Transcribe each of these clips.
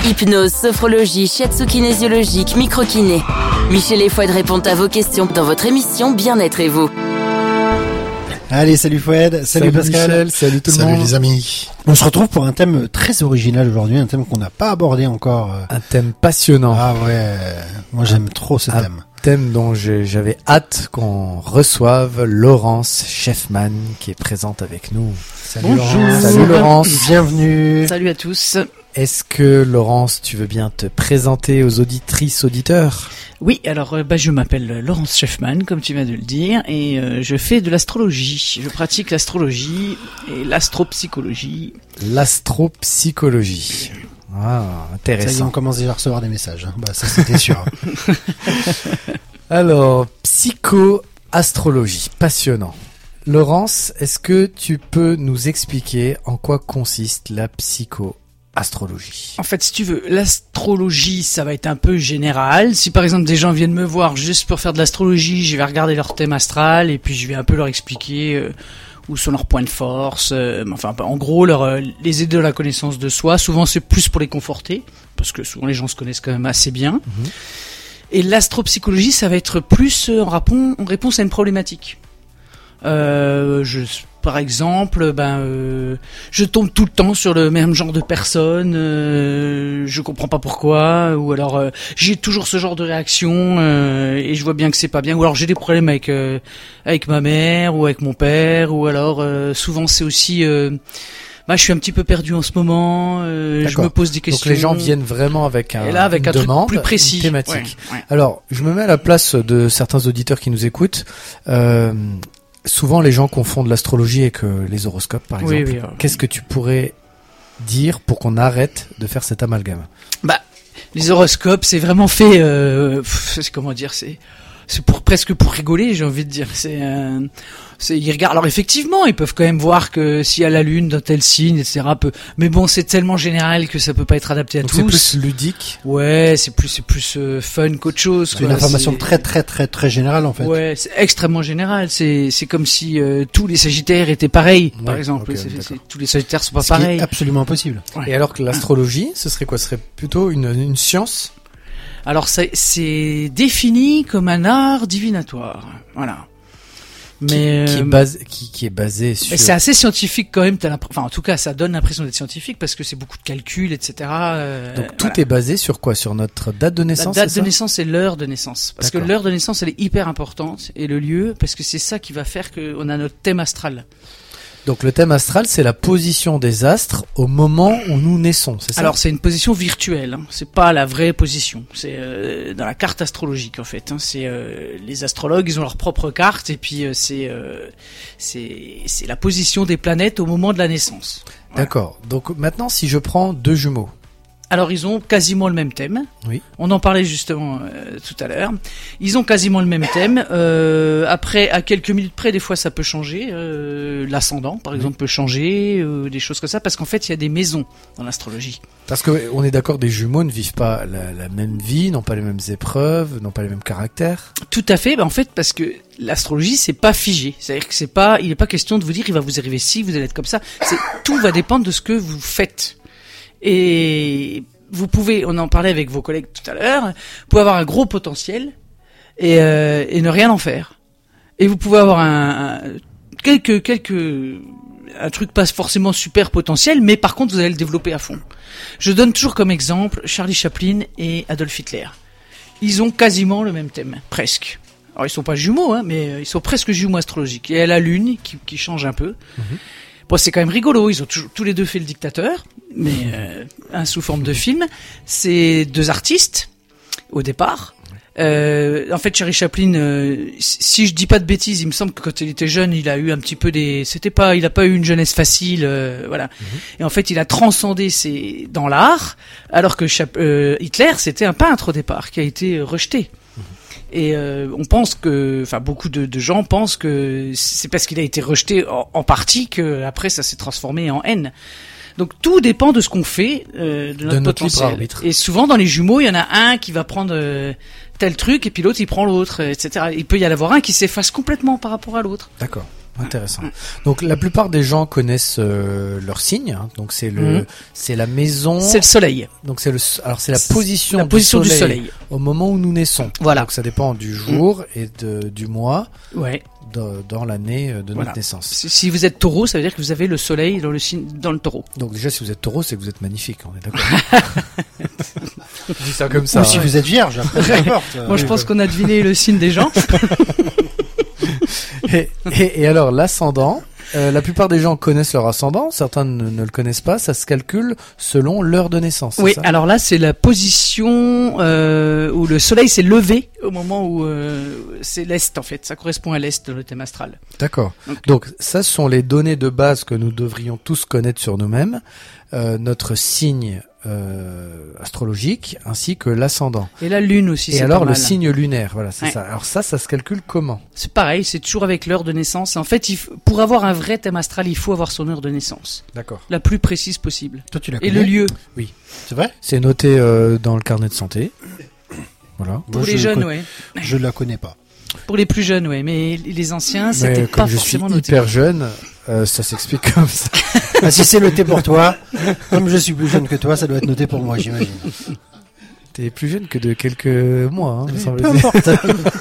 Hypnose, sophrologie, shiatsu kinésiologique, microkiné. Michel et Fouad répondent à vos questions dans votre émission Bien-être et vous. Allez, salut Fouad, salut Pascal. Michel, salut tout le monde. Salut les amis. On se retrouve pour un thème très original aujourd'hui, un thème qu'on n'a pas abordé encore. Un thème passionnant. Ah ouais, moi j'aime trop ce thème. Thème dont j'avais hâte qu'on reçoive Laurence Schaefmann qui est présente avec nous. Salut Bonjour. Laurence. Salut Laurence. Bienvenue. Salut à tous. Est-ce que Laurence, tu veux bien te présenter aux auditrices, auditeurs ? Oui, alors je m'appelle Laurence Schaefmann, comme tu viens de le dire, et je fais de l'astrologie. Je pratique l'astrologie et l'astropsychologie. L'astropsychologie. Ah, Ça y est, intéressant. on commence déjà à recevoir des messages. Bah ça c'était sûr. Alors, psycho-astrologie, passionnant. Laurence, est-ce que tu peux nous expliquer en quoi consiste la psycho-astrologie ? En fait, si tu veux, l'astrologie, ça va être un peu général. Si par exemple des gens viennent me voir juste pour faire de l'astrologie, je vais regarder leur thème astral et puis je vais un peu leur expliquer où sont leurs points de force. Enfin, en gros, les aider à la connaissance de soi. Souvent, c'est plus pour les conforter, parce que souvent les gens se connaissent quand même assez bien. Et l'astropsychologie, ça va être plus en réponse à une problématique. Par exemple, je tombe tout le temps sur le même genre de personne, je comprends pas pourquoi, ou alors j'ai toujours ce genre de réaction et je vois bien que c'est pas bien, ou alors j'ai des problèmes avec ma mère ou avec mon père, ou alors souvent c'est aussi je suis un petit peu perdu en ce moment, je me pose des questions. Donc les gens viennent vraiment avec et là, avec une un demande, truc plus précis, une thématique. Ouais. Alors, je me mets à la place de certains auditeurs qui nous écoutent. Souvent, les gens confondent l'astrologie avec les horoscopes, par exemple. Oui. Qu'est-ce que tu pourrais dire pour qu'on arrête de faire cet amalgame ? Les horoscopes, c'est vraiment fait, c'est presque pour rigoler, j'ai envie de dire. Ils regardent. Alors effectivement, ils peuvent quand même voir que s'il y a la lune dans tel signe, etc. Mais bon, c'est tellement général que ça peut pas être adapté à Donc tous. c'est plus ludique. Ouais, c'est plus fun qu'autre chose. C'est une information très générale en fait. Ouais, c'est extrêmement général. C'est comme si tous les Sagittaires étaient pareils, par exemple. ok, Tous les Sagittaires sont pas Ce qui pareils. est absolument impossible. Ouais. Et alors que l'astrologie, ce serait quoi ? Ce serait plutôt une science ? Alors c'est défini comme un art divinatoire. Voilà. Mais qui est basé sur. c'est assez scientifique quand même. Enfin, en tout cas, ça donne l'impression d'être scientifique parce que c'est beaucoup de calculs, etc. Donc tout est basé sur quoi ? Sur notre date de naissance ? La date de naissance et l'heure de naissance. Parce que D'accord. l'heure de naissance, elle est hyper importante, et le lieu, parce que c'est ça qui va faire qu'on a notre thème astral. Donc le thème astral, c'est la position des astres au moment où nous naissons, c'est ça ? Alors c'est une position virtuelle, hein. C'est pas la vraie position. C'est dans la carte astrologique en fait. Hein. C'est les astrologues, ils ont leur propre carte, et puis c'est la position des planètes au moment de la naissance. Voilà. D'accord. Donc maintenant, si je prends deux jumeaux. Alors ils ont quasiment le même thème. Oui. On en parlait justement tout à l'heure. Ils ont quasiment le même thème. Après, à quelques minutes près, des fois ça peut changer. L'ascendant, par exemple, peut changer, des choses comme ça, parce qu'en fait il y a des maisons dans l'astrologie. Parce que on est d'accord, des jumeaux ne vivent pas la même vie, n'ont pas les mêmes épreuves, n'ont pas les mêmes caractères. Tout à fait. En fait, parce que l'astrologie c'est pas figé. C'est-à-dire que il n'est pas question de vous dire il va vous arriver ci, vous allez être comme ça. Tout va dépendre de ce que vous faites. Et vous pouvez, on en parlait avec vos collègues tout à l'heure, vous pouvez avoir un gros potentiel et ne rien en faire. Et vous pouvez avoir un truc pas forcément super potentiel, mais par contre vous allez le développer à fond. Je donne toujours comme exemple Charlie Chaplin et Adolf Hitler. Ils ont quasiment le même thème, presque. Alors ils sont pas jumeaux, hein, mais ils sont presque jumeaux astrologiques. Il y a la lune qui change un peu. Bon, c'est quand même rigolo, ils ont tous les deux fait le dictateur, mais sous forme de film. C'est deux artistes, au départ. En fait, Charlie Chaplin, si je dis pas de bêtises, il me semble que quand il était jeune, il a eu un petit peu il a pas eu une jeunesse facile, voilà. Et en fait, il a transcendé dans l'art, alors que Hitler, c'était un peintre au départ, qui a été rejeté. Et on pense que, enfin beaucoup de gens pensent que c'est parce qu'il a été rejeté en partie que après ça s'est transformé en haine. Donc tout dépend de ce qu'on fait, de notre potentiel. Et souvent dans les jumeaux, il y en a un qui va prendre tel truc et puis l'autre il prend l'autre, etc. Il peut y en avoir un qui s'efface complètement par rapport à l'autre. D'accord. Intéressant. Donc la plupart des gens connaissent leur signe. Hein. Donc c'est c'est la maison. C'est le soleil. Donc c'est la position, du soleil au moment où nous naissons. Voilà. Donc ça dépend du jour et du mois. Ouais. Dans l'année de notre naissance. Si vous êtes taureau, ça veut dire que vous avez le soleil dans le taureau. Donc déjà, si vous êtes taureau, c'est que vous êtes magnifique, on est d'accord. Je dis ça comme ça. Ou si vous êtes vierge, après, peu importe. Moi, je pense qu'on a deviné le signe des gens. Et alors, l'ascendant, la plupart des gens connaissent leur ascendant, certains ne le connaissent pas, ça se calcule selon l'heure de naissance. Oui, ça alors là, c'est la position où le soleil s'est levé au moment où c'est l'est, en fait. Ça correspond à l'est de le thème astral. D'accord. Donc, ça sont les données de base que nous devrions tous connaître sur nous-mêmes, notre signe astrologique ainsi que l'ascendant. Et la lune aussi, c'est et alors pas mal. Le signe lunaire, voilà, c'est ça. Alors ça se calcule comment? C'est pareil, c'est toujours avec l'heure de naissance. En fait, pour avoir un vrai thème astral, il faut avoir son heure de naissance. D'accord. La plus précise possible. Toi, tu la Et connais? le lieu. Oui. C'est vrai? C'est noté dans le carnet de santé. Voilà. Pour Moi, les jeunes, je la connais pas. Pour les plus jeunes, mais les anciens, c'était comme pas je suis forcément noté. hyper jeune, ça s'explique comme ça. Ah, si c'est noté pour toi, comme je suis plus jeune que toi, ça doit être noté pour moi, j'imagine. T'es plus jeune que de quelques mois, hein, me Peu semble-t-il. importe.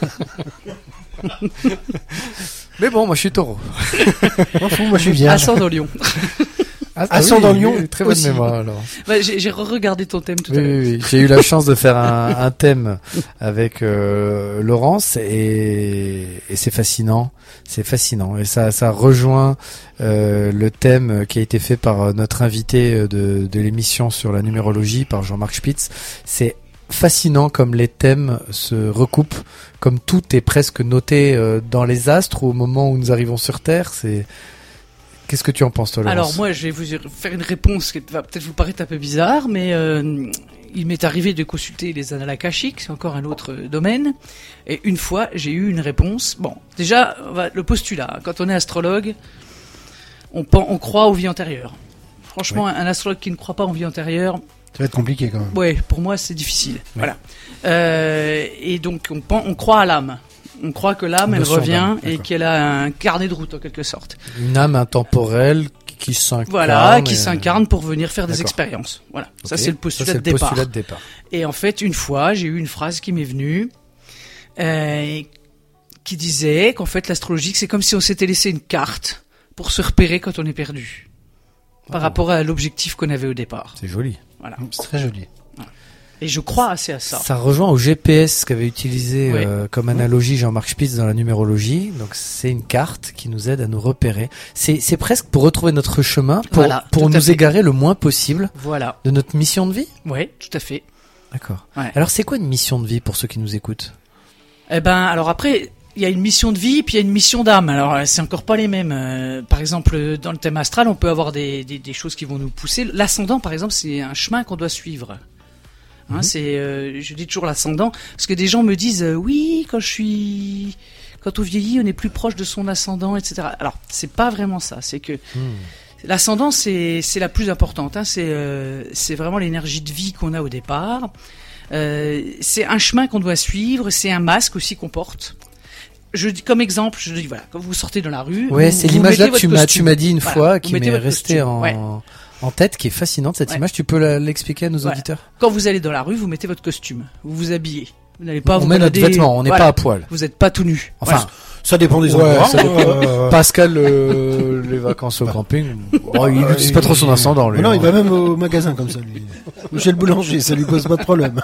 Mais bon, moi je suis taureau. M'en fous, moi je suis vierge. Ascendant Lion. Ascendant Lion Très bonne aussi. mémoire alors. Bah, j'ai regardé ton thème tout à Oui, l'heure. oui, oui. J'ai eu la chance de faire un thème avec Laurence et c'est fascinant. C'est fascinant et ça rejoint le thème qui a été fait par notre invité de l'émission sur la numérologie par Jean-Marc Spitz. C'est fascinant comme les thèmes se recoupent, comme tout est presque noté dans les astres au moment où nous arrivons sur Terre. Qu'est-ce que tu en penses, toi, Laurence? Alors moi, je vais vous faire une réponse qui va peut-être vous paraître un peu bizarre, mais il m'est arrivé de consulter les annales akashiques, c'est encore un autre domaine, et une fois, j'ai eu une réponse. Bon, déjà, le postulat, quand on est astrologue, on croit aux vies antérieures. Franchement, un astrologue qui ne croit pas aux vies antérieures, Ça va être compliqué quand même. ouais, pour moi, c'est difficile. Voilà. Et donc, on croit à l'âme. On croit que l'âme, elle Notion revient d'âme, et d'accord. qu'elle a un carnet de route, en quelque sorte. Une âme intemporelle qui s'incarne. Voilà, qui s'incarne pour venir faire des D'accord. expériences. Voilà. Ok. Ça, c'est le Ça, postulat c'est de le départ. postulat de départ. Et en fait, une fois, j'ai eu une phrase qui m'est venue, qui disait qu'en fait, l'astrologie, c'est comme si on s'était laissé une carte pour se repérer quand on est perdu. Par rapport à l'objectif qu'on avait au départ. C'est joli. Voilà. C'est très joli. Et je crois assez à ça. Ça rejoint au GPS qu'avait utilisé Ouais. comme analogie Jean-Marc Spitz dans la numérologie. Donc c'est une carte qui nous aide à nous repérer. C'est presque pour retrouver notre chemin, Voilà, pour tout à nous fait. égarer le moins possible Voilà. de notre mission de vie. Ouais, tout à fait. D'accord. Ouais. Alors c'est quoi une mission de vie pour ceux qui nous écoutent? Eh ben, alors après, il y a une mission de vie, puis il y a une mission d'âme. Alors, c'est encore pas les mêmes. Par exemple, dans le thème astral, on peut avoir des choses qui vont nous pousser. L'ascendant, par exemple, c'est un chemin qu'on doit suivre. Hein, je dis toujours l'ascendant, parce que des gens me disent, oui, quand on vieillit, on est plus proche de son ascendant, etc. Alors, c'est pas vraiment ça. C'est que l'ascendant, c'est la plus importante. Hein, c'est vraiment l'énergie de vie qu'on a au départ. C'est un chemin qu'on doit suivre. C'est un masque aussi qu'on porte. Je dis comme exemple, je dis voilà, quand vous sortez dans la rue, Ouais, vous- c'est vous l'image là mettez que votre tu costume. m'as dit une Voilà, fois, vous qui mettez m'est votre restée costume. Ouais. en tête, qui est fascinante cette Ouais. image. Tu peux l'expliquer à nos Ouais. auditeurs? Quand vous allez dans la rue, vous mettez votre costume, vous vous habillez. Vous n'allez pas On vous met notre balader- vêtement, on n'est voilà. pas à poil. Vous n'êtes pas tout nu. Enfin, Ça dépend des Ouais, endroits. ça dépend. Pascal, les vacances au camping, il n'utilise pas trop son ascendant, lui. Non, hein. il va même au magasin comme ça, lui. Ou chez le boulanger, ça lui pose pas de problème.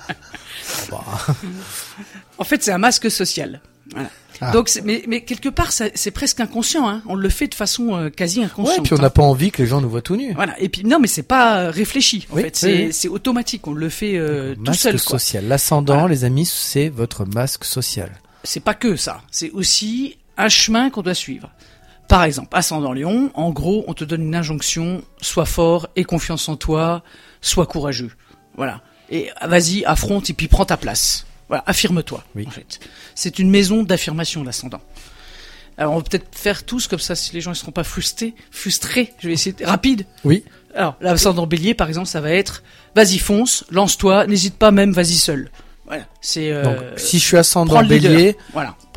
En fait, c'est un masque social. Voilà. Ah. Donc, mais quelque part, c'est presque inconscient. Hein. On le fait de façon quasi Ouais, inconsciente. puis on n'a pas envie que les gens nous voient tout nus. Voilà. Et puis non, mais c'est pas réfléchi. En Oui, fait, oui, oui. c'est automatique. On le fait tout Masque seul. Quoi. social. L'ascendant, Voilà. les amis, c'est votre masque social. C'est pas que ça. C'est aussi un chemin qu'on doit suivre. Par exemple, ascendant Lion, en gros, on te donne une injonction, sois fort, aie confiance en toi, sois courageux. Voilà. Et vas-y, affronte et puis prends ta place. Voilà, affirme-toi. Oui. En fait, c'est une maison d'affirmation, l'ascendant. Alors, on va peut-être faire tous comme ça, si les gens ne seront pas frustrés. Je vais essayer rapide. Oui. Alors, l'ascendant Bélier, par exemple, ça va être, vas-y, fonce, lance-toi, n'hésite pas même, vas-y seul. Voilà. C'est Donc, si je suis ascendant prends le leader. bélier, Voilà.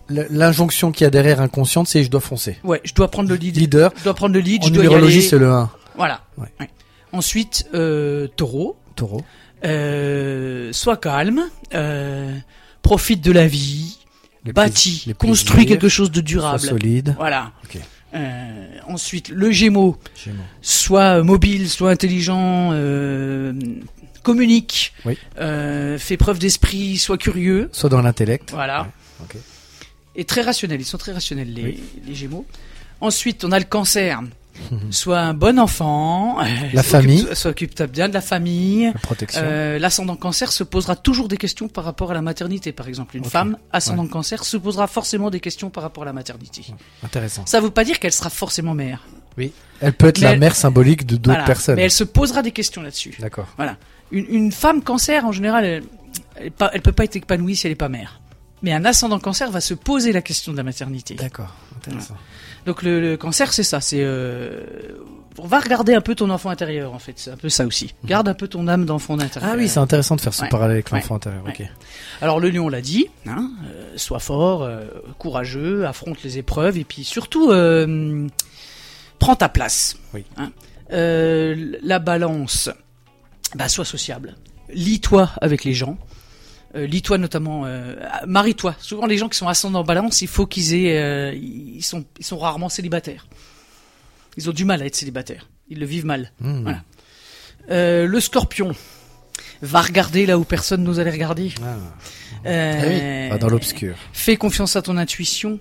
l'injonction qu'il y a derrière inconsciente, c'est je dois foncer. Ouais, je dois prendre le lead. Leader. Je dois prendre le lead, En je dois y numérologie, aller. c'est le 1. Voilà. Ouais. Ouais. Ensuite, Taureau. Taureau. Sois calme, profite de la vie, bâtis, les construis plaisirs, quelque chose de Sois durable. solide. Voilà. Ok. Ensuite, le Gémeaux. Gémeaux. Sois mobile, sois intelligent, communique, Oui. fais preuve d'esprit, sois curieux. Soit dans l'intellect. Voilà. Ouais. Ok. Et très rationnel, ils sont très rationnels les Gémeaux. Ensuite, on a le Cancer. Sois un bon enfant. famille. S'occupe bien de la famille. La protection. L'ascendant Cancer se posera toujours des questions par rapport à la maternité, par exemple. Une Ok. femme ascendant Cancer se posera forcément des questions par rapport à la maternité. Intéressant. Ça veut pas dire qu'elle sera forcement mère. Oui. Elle peut être Mais la elle- mère symbolique de d'autres Voilà. personnes. Mais elle se posera des questions là-dessus. D'accord. Voilà. Une femme Cancer, en général, elle peut pas être épanouie si elle est pas mère. Mais un ascendant Cancer va se poser la question de la maternité. D'accord. Intéressant. Donc le Cancer, c'est ça. C'est on va regarder un peu ton enfant intérieur, en fait. C'est un peu ça aussi. Garde un peu ton âme d'enfant intérieur. Ah oui, c'est intéressant de faire ce Ouais. parallèle avec Ouais. l'enfant intérieur. Ouais. Ok. Alors le Lion, on l'a dit, hein, sois fort, courageux, affronte les épreuves et puis surtout prends ta place. Oui. Hein. La Balance, bah sois sociable, lie-toi avec les gens, lie-toi notamment, marie-toi. Souvent les gens qui sont ascendants Balance, il faut qu'ils aient, ils sont rarement célibataires. Ils ont du mal à être célibataires, ils le vivent mal. Voilà. Le Scorpion. Va regarder là où personne n'ose aller regarder. Pas dans l'obscur. Fais confiance à ton intuition.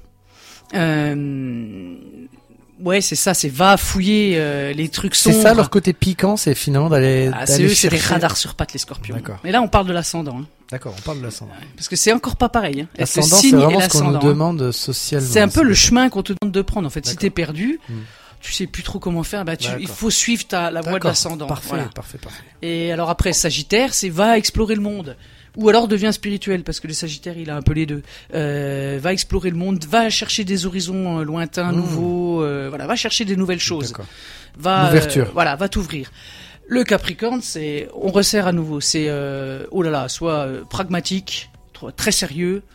Ouais, c'est ça, c'est va fouiller les trucs C'est sombres. ça leur côté piquant, c'est finalement d'aller. Ah, d'aller c'est des chercher- radars sur pattes, les Scorpions. D'accord. Mais là, on parle de l'ascendant, hein, D'accord, on parle de l'ascendant. parce que c'est encore pas pareil. Hein. Est-ce que L'ascendant, c'est signe et vraiment ce qu'on nous l'ascendant, hein. demande socialement. C'est un peu le chemin qu'on te demande de prendre. En fait, si D'accord. t'es perdu, Hmm. tu sais plus trop comment faire. Bah, il D'accord. faut suivre la voie de D'accord. l'ascendant. Parfait, Voilà. parfait. Et alors après, Sagittaire, c'est va explorer le monde. Ou alors devient spirituel, parce que le Sagittaire, il a un peu les deux. Va explorer le monde, va chercher des horizons lointains, nouveaux. Voilà, va chercher des nouvelles choses. D'accord. Va, L'ouverture. voilà, va t'ouvrir. Le Capricorne, c'est, on resserre à nouveau. C'est, oh là là, sois pragmatique, très sérieux.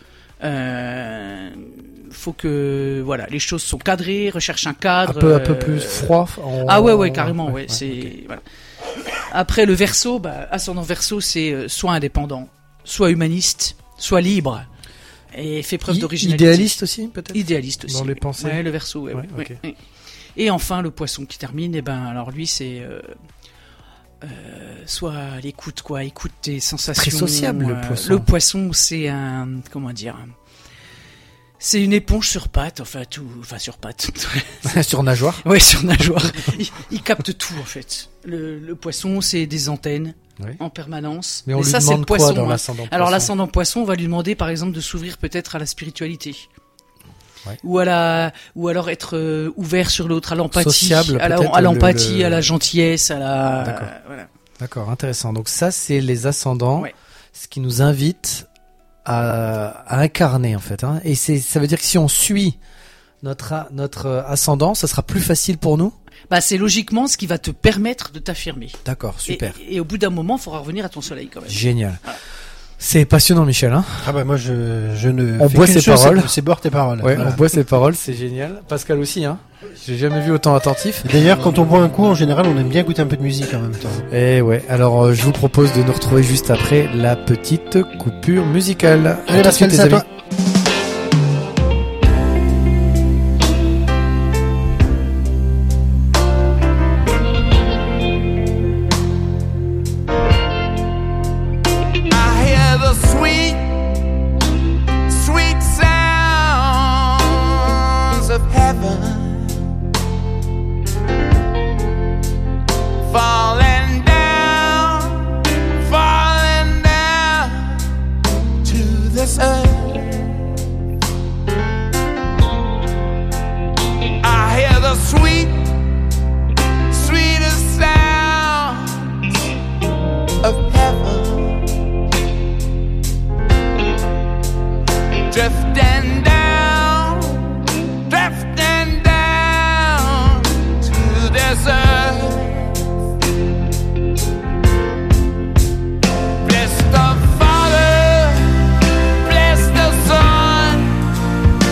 Faut que, voilà, les choses sont cadrées, recherche un cadre. Un peu plus froid. Ah ouais, carrément, ouais. ok. C'est voilà. Après le Verseau, bah, ascendant Verseau, c'est soit indépendant, soit humaniste, soit libre, et fait preuve d'originalité. Idéaliste aussi, peut-être. Idéaliste aussi. Dans les pensées. Ouais, le Verseau, ouais, Ouais, ouais, ok. ouais. Et enfin le Poisson qui termine, et ben alors lui c'est soit à l'écoute, quoi, écoute tes sensations. Très sociable, le Poisson. Le Poisson, c'est un, comment dire, c'est une éponge sur pattes, enfin sur pattes. Sur nageoire. Ouais, sur nageoire. il capte tout en fait. Le Poisson, c'est des antennes Oui. en permanence. Mais on lui ça, c'est demande le Poisson. quoi dans hein. l'ascendant Alors Poisson l'ascendant Poisson, on va lui demander par exemple de s'ouvrir peut-être à la spiritualité. Ouais. Ou alors être ouvert sur l'autre, à l'empathie, Sociable, à peut-être, l'empathie, le- à la gentillesse, à la. D'accord. Voilà. D'accord, intéressant. Donc ça, c'est les ascendants, Ouais. ce qui nous invite à incarner en fait. Hein. Et ça veut dire que si on suit notre ascendant, ça sera plus facile pour nous. Bah c'est logiquement ce qui va te permettre de t'affirmer. D'accord, super, Et au bout d'un moment, il faudra revenir à ton soleil quand même. génial. C'est passionnant, Michel. Hein. Ah bah moi je ne On fais boit qu'une ses chose, paroles. c'est boire tes paroles. Ouais, Voilà. on boit ses paroles, c'est génial. Pascal aussi, hein. J'ai jamais vu autant attentif. Et d'ailleurs, quand on boit un coup, en général, on aime bien goûter un peu de musique en même temps. Et ouais, alors je vous propose de nous retrouver juste après la petite coupure musicale. Allez, À tout de suite, Pascal, les c'est à amis. toi. I hear the sweet, sweet sounds of heaven falling down to this earth. I hear the sweet, sweetest sounds of heaven drifting down to this earth. Bless the Father, bless the Son,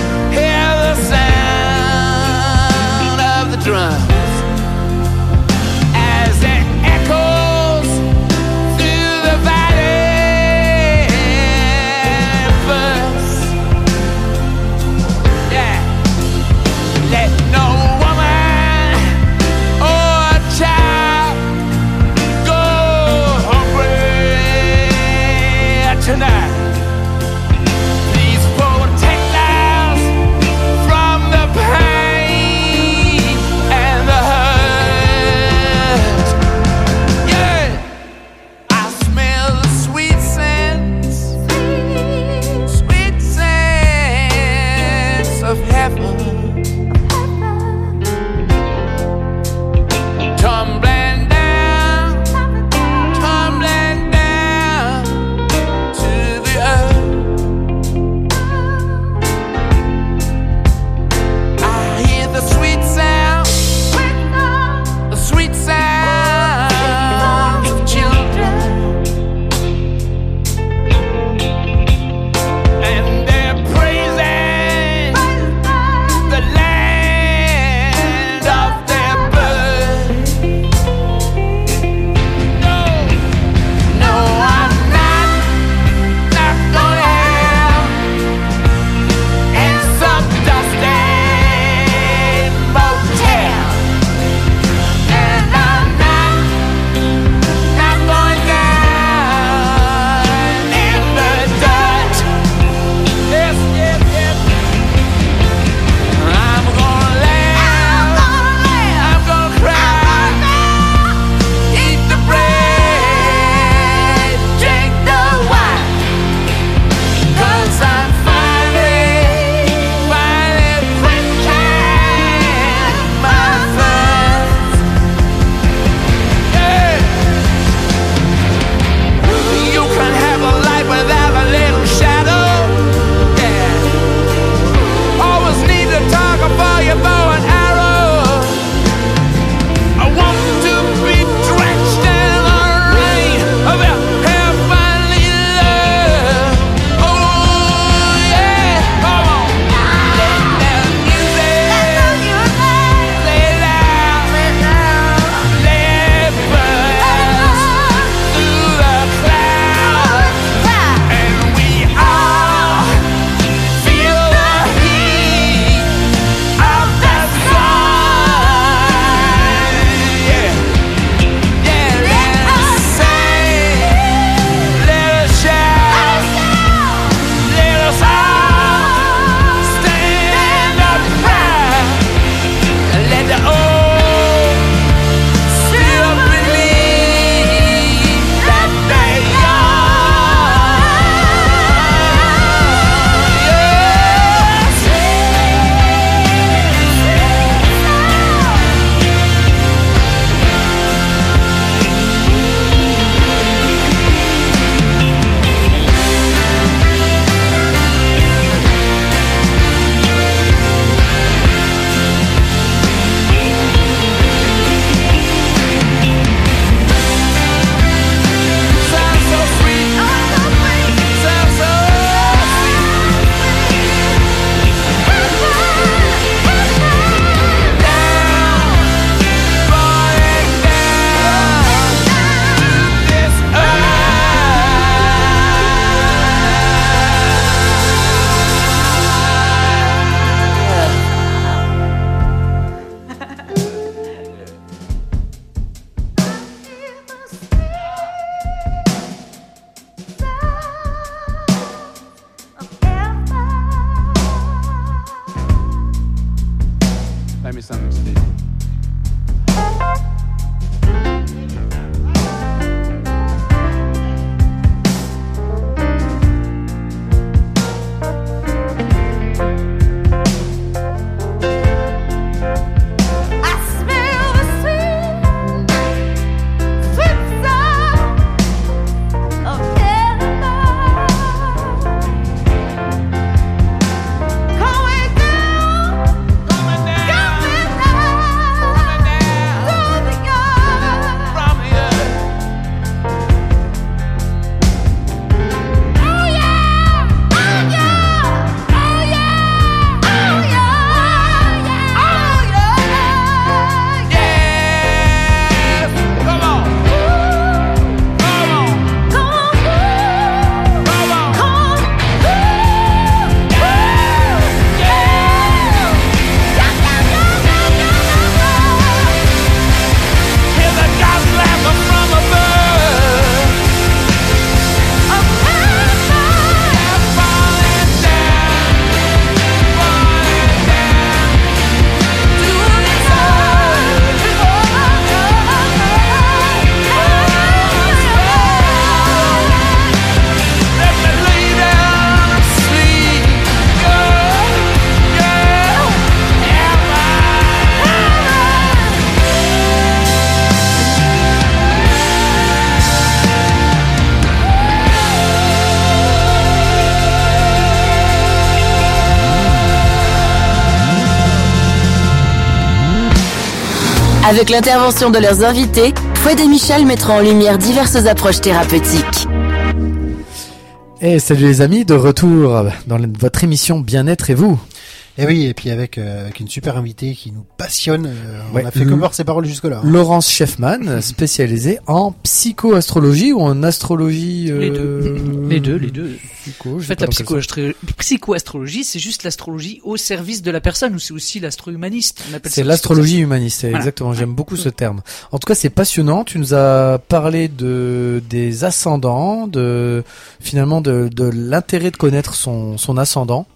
Avec l'intervention de leurs invités, Fouad et Michel mettront en lumière diverses approches thérapeutiques. Et salut les amis, de retour dans votre émission Bien-être et vous. Et oui, et puis avec une super invitée qui nous passionne, Ouais, on a fait que voir ses paroles jusque-là. Laurence Schaefman, spécialisée en psychoastrologie ou en astrologie. Les deux. Psycho, En je sais fait, pas la dans quel sens. psychoastrologie, c'est juste l'astrologie au service de la personne, ou c'est aussi l'astro-humaniste. On appelle C'est ça l'astrologie humaniste, Voilà. exactement. J'aime beaucoup ce terme. En tout cas, c'est passionnant. Tu nous as parlé des ascendants, finalement de l'intérêt de connaître son ascendant.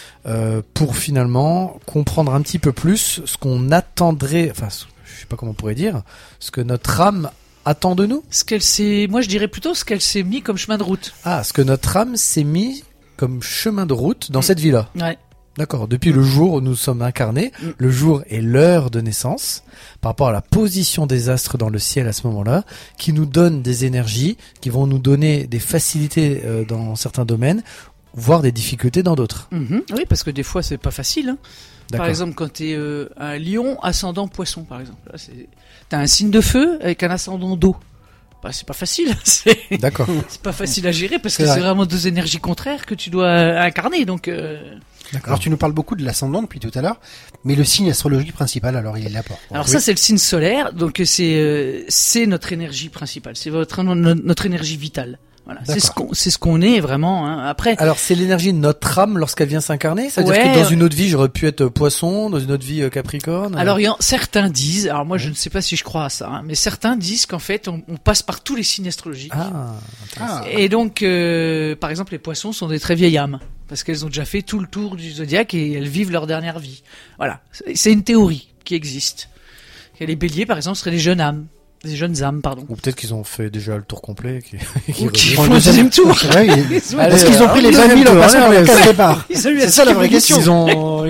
Pour finalement comprendre un petit peu plus ce qu'on attendrait, enfin, je sais pas comment on pourrait dire, ce que notre âme attend de nous. moi je dirais plutôt ce qu'elle s'est mis comme chemin de route. Ah, ce que notre âme s'est mis comme chemin de route dans cette vie-là. Ouais. D'accord. Depuis le jour où nous sommes incarnés, le jour et l'heure de naissance, par rapport à la position des astres dans le ciel à ce moment-là, qui nous donnent des énergies, qui vont nous donner des facilités dans certains domaines, voire des difficultés dans d'autres. Oui, parce que des fois c'est pas facile. Hein. Par D'accord. exemple, quand t'es un lion ascendant poisson, par exemple, là, t'as un signe de feu avec un ascendant d'eau. Bah, c'est pas facile. c'est D'accord. c'est pas facile à gérer parce C'est que vrai. c'est vraiment deux énergies contraires que tu dois incarner. Donc Alors tu nous parles beaucoup de l'ascendant depuis tout à l'heure, mais le signe astrologique principal, alors il est là pour. alors ça c'est le signe solaire, donc c'est notre énergie principale, c'est notre énergie vitale. Voilà, c'est ce qu'on est vraiment. Hein. Après, Alors, c'est l'énergie de notre âme lorsqu'elle vient s'incarner? C'est-à-dire Ouais, que dans une autre vie, j'aurais pu être poisson, dans une autre vie capricorne? alors certains disent, alors moi je ne sais pas si je crois à ça, hein, mais certains disent qu'en fait on passe par tous les signes astrologiques. Ah, Et donc, par exemple, les poissons sont des très vieilles âmes parce qu'elles ont déjà fait tout le tour du zodiaque et elles vivent leur dernière vie. Voilà, c'est une théorie qui existe. Et les béliers, par exemple, seraient des jeunes âmes. Des jeunes âmes, pardon. Ou peut-être qu'ils ont fait déjà le tour complet. Ou qui reviennent. font le deuxième tour. Ouais, Allez, est-ce qu'ils ont pris les 20 000 en passant par la case départ? Ils ont eu C'est un ça la vraie ski question. Ils ont...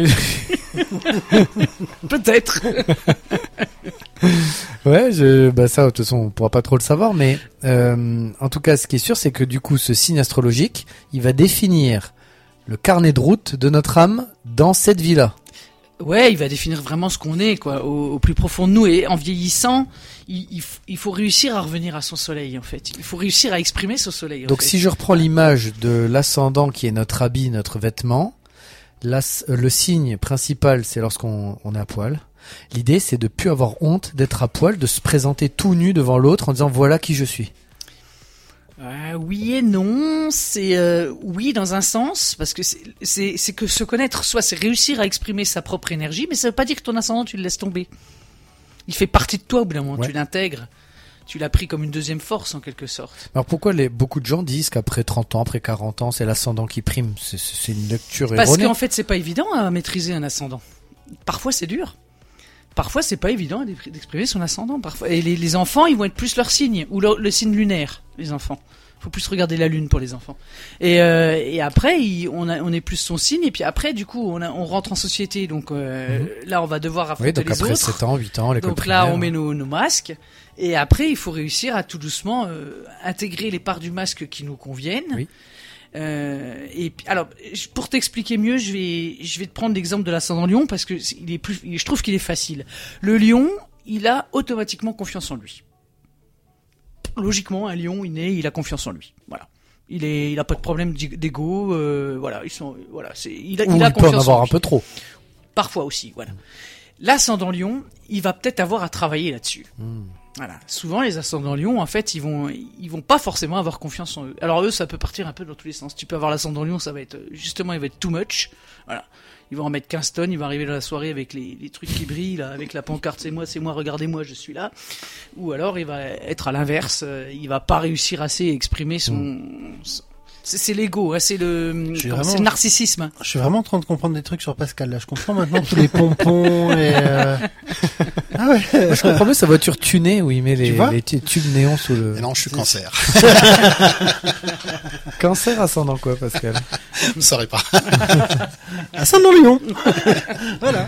Peut-être. Ouais, ça, de toute façon, on pourra pas trop le savoir, mais en tout cas, ce qui est sûr, c'est que du coup, ce signe astrologique, il va définir le carnet de route de notre âme dans cette vie-là. Ouais, il va définir vraiment ce qu'on est, quoi, au plus profond de nous. Et en vieillissant, il faut réussir à revenir à son soleil, en fait. Il faut réussir à exprimer son soleil. Donc, si je reprends l'image de l'ascendant qui est notre habit, notre vêtement, le signe principal, c'est lorsqu'on est à poil. L'idée, c'est de plus avoir honte d'être à poil, de se présenter tout nu devant l'autre en disant voilà qui je suis. Oui et non, c'est oui dans un sens parce que c'est que se connaître soi, c'est réussir à exprimer sa propre énergie, mais ça veut pas dire que ton ascendant tu le laisses tomber. Il fait partie de toi au bout d'un moment, Ouais. tu l'intègres, tu l'as pris comme une deuxième force en quelque sorte. Alors pourquoi beaucoup de gens disent qu'après 30 ans, après 40 ans, c'est l'ascendant qui prime? C'est une lecture Parce erronée. qu'en fait c'est pas évident à maîtriser un ascendant. Parfois c'est dur. Parfois c'est pas évident d'exprimer son ascendant. Parfois et les enfants ils vont être plus leur signe ou le signe lunaire. Les enfants. Faut plus regarder la lune pour les enfants. Et après, on est plus son signe. Et puis après, du coup, on rentre en société. Donc là, on va devoir affronter Oui, donc les après autres. 7 ans, 8 ans, l'école Donc là, primaire. on met nos masques. Et après, il faut réussir à tout doucement intégrer les parts du masque qui nous conviennent. Oui. Et puis, alors, pour t'expliquer mieux, je vais te prendre l'exemple de l'ascendant Lion parce que je trouve qu'il est facile. Le Lion, il a automatiquement confiance en lui. Logiquement, un lion, il a confiance en lui. Voilà. Il a pas de problème d'ego. Voilà, il a Ou il peut confiance en avoir un lui. peu trop. Parfois aussi, voilà. L'ascendant Lion, il va peut-être avoir à travailler là-dessus. Voilà. Souvent, les ascendants Lion, en fait, ils vont pas forcément avoir confiance en eux. Alors eux, ça peut partir un peu dans tous les sens. Tu peux avoir l'ascendant Lion, il va être too much. Voilà. Il va en mettre 15 tonnes, il va arriver dans la soirée avec les trucs qui brillent, là, avec la pancarte c'est moi, regardez-moi, je suis là. Ou alors il va être à l'inverse, il va pas réussir assez à exprimer c'est l'ego, hein, c'est le narcissisme. Je suis vraiment en train de comprendre des trucs sur Pascal, là. Je comprends maintenant tous les pompons et Ah ouais. Moi, je comprends mieux sa voiture tunée où il met les tubes néons sous le... Et non, je suis cancer. Cancer ascendant quoi, Pascal? Je ne saurais pas. Ascendant Lion. Voilà.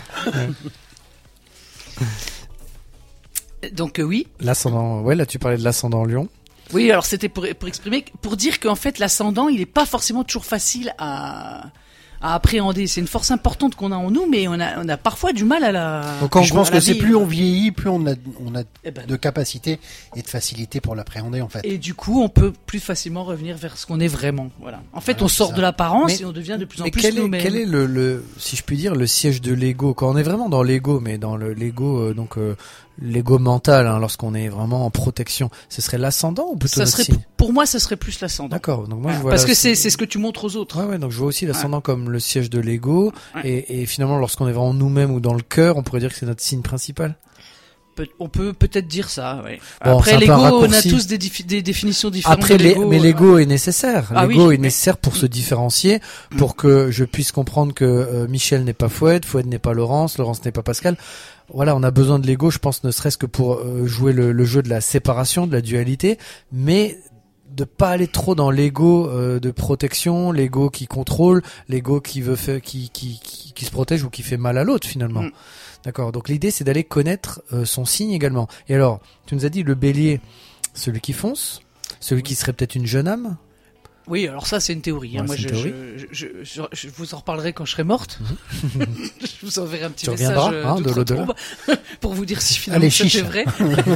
Donc oui. L'ascendant, ouais, là tu parlais de l'ascendant Lion. Oui, alors c'était pour exprimer, pour dire qu'en fait l'ascendant, il est pas forcément toujours facile à à appréhender. C'est une force importante qu'on a en nous, mais on a parfois du mal à la. Donc je pense à la que c'est vivre. plus on vieillit, plus on a Eh ben, de capacité et de facilité pour l'appréhender en fait. et du coup, on peut plus facilement revenir vers ce qu'on est vraiment. Voilà. En fait, Voilà, on c'est sort ça. de l'apparence Mais- et on devient de plus en Mais plus quel nous-mêmes. est le, si je puis dire, le siège de l'ego quand on est vraiment dans l'ego, mais dans l'ego, l'ego mental, hein, lorsqu'on est vraiment en protection, ce serait l'ascendant ou plutôt Ça notre serait, signe? pour moi, ça serait plus l'ascendant. D'accord. Donc moi je Voilà. vois Parce que l'ascendant. c'est ce que tu montres aux autres. Ouais, donc je vois aussi l'ascendant comme le siège de l'ego, Ouais. et finalement lorsqu'on est vraiment nous-mêmes ou dans le cœur, on pourrait dire que c'est notre signe principal. On peut peut-être dire ça. Ouais. Bon, c'est Après, un peu l'ego, un on a raccourci. tous des définitions différentes. Après, de l'ego. mais l'ego est nécessaire. Ah L'ego oui, est nécessaire pour se différencier, pour que je puisse comprendre que Michel n'est pas Fouad, Fouad n'est pas Laurence, Laurence n'est pas Pascal. Voilà, on a besoin de l'ego, je pense, ne serait-ce que pour jouer le jeu de la séparation, de la dualité, mais de pas aller trop dans l'ego de protection, l'ego qui contrôle, l'ego qui veut faire, qui se protège ou qui fait mal à l'autre finalement. Mm. D'accord. Donc l'idée c'est d'aller connaître son signe également. Et alors, tu nous as dit le Bélier, celui qui fonce, celui qui serait peut-être une jeune âme. Oui, alors ça, c'est une théorie. hein. Ouais, Moi, c'est une théorie. je vous en reparlerai quand je serai morte. Je vous enverrai un petit Tu message reviendras, hein, de l'au-delà. pour vous dire si finalement Allez, c'était chiche. vrai.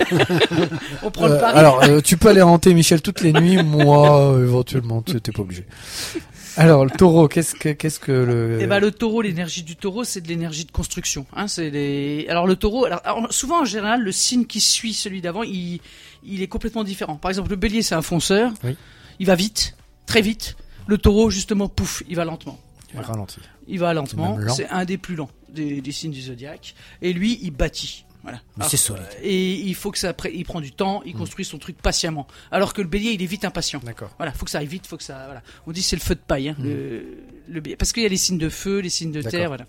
On prend le pari. Alors, tu peux aller hanter Michel toutes les nuits, moi éventuellement, tu t'es pas obligé. Alors le Taureau, qu'est-ce que le Eh ben, le taureau, l'énergie du taureau, c'est de l'énergie de construction. Hein, alors le taureau, alors, souvent en général, le signe qui suit celui d'avant, il est complètement différent. Par exemple, le bélier, c'est un fonceur. Oui. Il va vite, très vite. Le taureau, justement, pouf, il va lentement. Il ralentit. Il va lentement. Même lent. C'est un des plus lents des signes du zodiaque. Et lui, il bâtit. Voilà. Mais c'est solide. Et il faut que ça, il prend du temps, il construit son truc patiemment. Alors que le bélier, il est vite impatient. D'accord. Voilà, faut que ça aille vite, faut que ça, voilà. On dit c'est le feu de paille, hein, le bélier. Parce qu'il y a les signes de feu, les signes de D'accord. terre, voilà.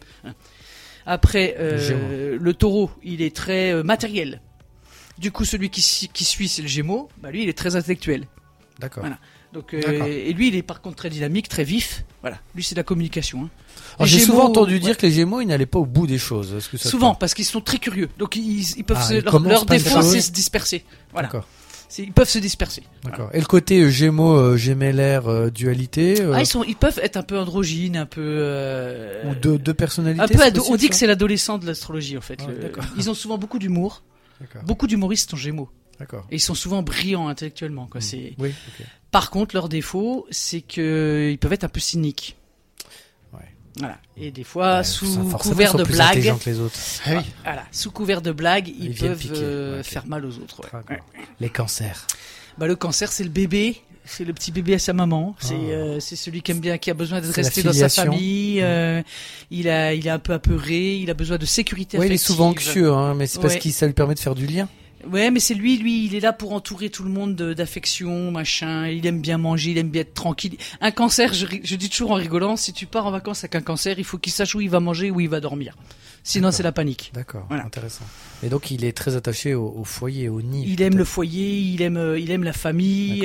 Après, Gémeaux. le taureau, il est très matériel. Du coup, celui qui suit, c'est le Gémeaux. Bah lui, il est très intellectuel. D'accord. Voilà. Donc, D'accord. et lui, il est par contre très dynamique, très vif. Voilà. Lui, c'est de la communication. Hein. Alors, Les j'ai souvent Gémeaux, entendu ouais. dire que les Gémeaux, ils n'allaient pas au bout des choses. Est-ce que ça te Souvent, parle? parce qu'ils sont très curieux. Donc, ils peuvent Ah, ils leur commencent par une défaut, chose. c'est se disperser. Voilà. D'accord. Ils peuvent se disperser. D'accord. Et le côté Gémeaux, gémellaire, dualité, Ah, ils peuvent être un peu androgynes, un peu. ou deux personnalités. Un peu c'est possible, on dit que ça c'est l'adolescent de l'astrologie en fait. Ah, d'accord. Ils ont souvent beaucoup d'humour. D'accord. Beaucoup d'humoristes sont Gémeaux D'accord. et ils sont souvent brillants intellectuellement. Quoi. C'est. Oui. Ok. Par contre, leur défaut, c'est que ils peuvent être un peu cyniques. Ouais. Voilà. Et des fois, Ouais, sous forcément, couvert ils sont de plus blagues, intelligents que les autres. Ah oui. voilà, sous couvert de blagues, ils viennent peuvent piquer. Ouais, ok. faire mal aux autres. Ouais. D'accord. Ouais. Les cancers. Bah, le cancer, c'est le bébé. C'est le petit bébé à sa maman. C'est celui qui aime bien, qui a besoin d'être C'est la resté dans sa filiation. famille. Il est un peu apeuré. Il a besoin de sécurité Oui, il est affective. souvent anxieux, hein, mais c'est parce Ouais. que ça lui permet de faire du lien. Ouais, mais c'est lui, il est là pour entourer tout le monde d'affection, machin. Il aime bien manger, il aime bien être tranquille. Un cancer, je dis toujours en rigolant, si tu pars en vacances avec un cancer, il faut qu'il sache où il va manger, où il va dormir. Sinon, D'accord. c'est la panique. D'accord. Voilà. Intéressant. Et donc, il est très attaché au foyer, au nid. Il aime le peut-être. foyer, il aime la famille.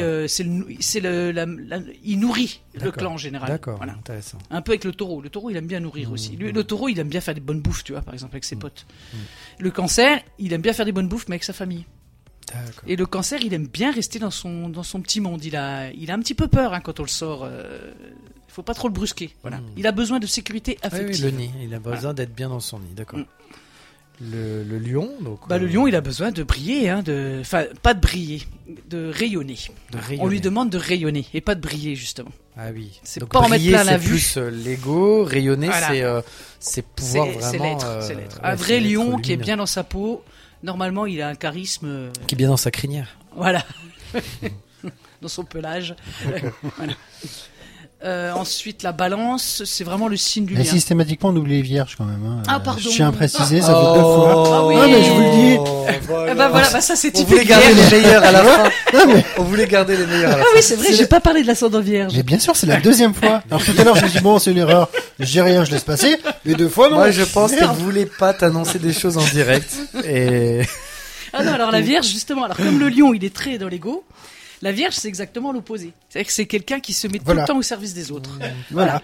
Il nourrit le D'accord. clan en général. D'accord. Voilà. Intéressant. Un peu avec le taureau. Le taureau, il aime bien nourrir aussi. Lui, le taureau, il aime bien faire des bonnes bouffes, tu vois, par exemple, avec ses potes. Le cancer, il aime bien faire des bonnes bouffes, mais avec sa famille. D'accord. Et le cancer, il aime bien rester dans son petit monde. Il a un petit peu peur hein, quand on le sort. Il faut pas trop le brusquer. Voilà. Il a besoin de sécurité Ah oui, affective. le nid. Il a besoin d'être bien dans son nid. D'accord. Le lion, donc. Bah, le lion, il a besoin de briller, hein, enfin, pas de briller, de rayonner. de rayonner. On lui demande de rayonner et pas de briller, justement. Ah oui. C'est Donc, pas en mettre briller, plein la c'est vue. plus l'ego. Rayonner, Voilà. c'est pouvoir C'est vraiment. l'être, c'est l'être. ouais, Un vrai c'est l'être lion qui est lumineux. bien dans sa peau, normalement, il a un charisme. Qui est bien dans sa crinière. Voilà. Dans son pelage. Voilà. Ensuite, la balance, c'est vraiment le signe du Mais lien. systématiquement, on oublie les vierges quand même. Hein. Ah, pardon. Je tiens à préciser, ça fait 2 fois. Ah oui. Ah, mais je vous le dis. Ah bah voilà, bah ça c'est On typique. voulait garder vierge. les meilleurs à la fin. On voulait garder les meilleurs à la Ah fin. oui, c'est vrai, j'ai pas parlé de l'ascendant vierge. Mais bien sûr, c'est la 2e fois. Alors tout à l'heure, je me dis bon, c'est une erreur. Je dis rien, je laisse passer. Les 2 fois, non. Moi, je pense qu'elle Merde. voulait pas t'annoncer des choses en direct. Et Ah non, alors la vierge, justement, alors comme le lion, il est très dans l'ego, La Vierge, c'est exactement l'opposé. C'est-à-dire que c'est quelqu'un qui se met tout Voilà. le temps au service des autres. Voilà.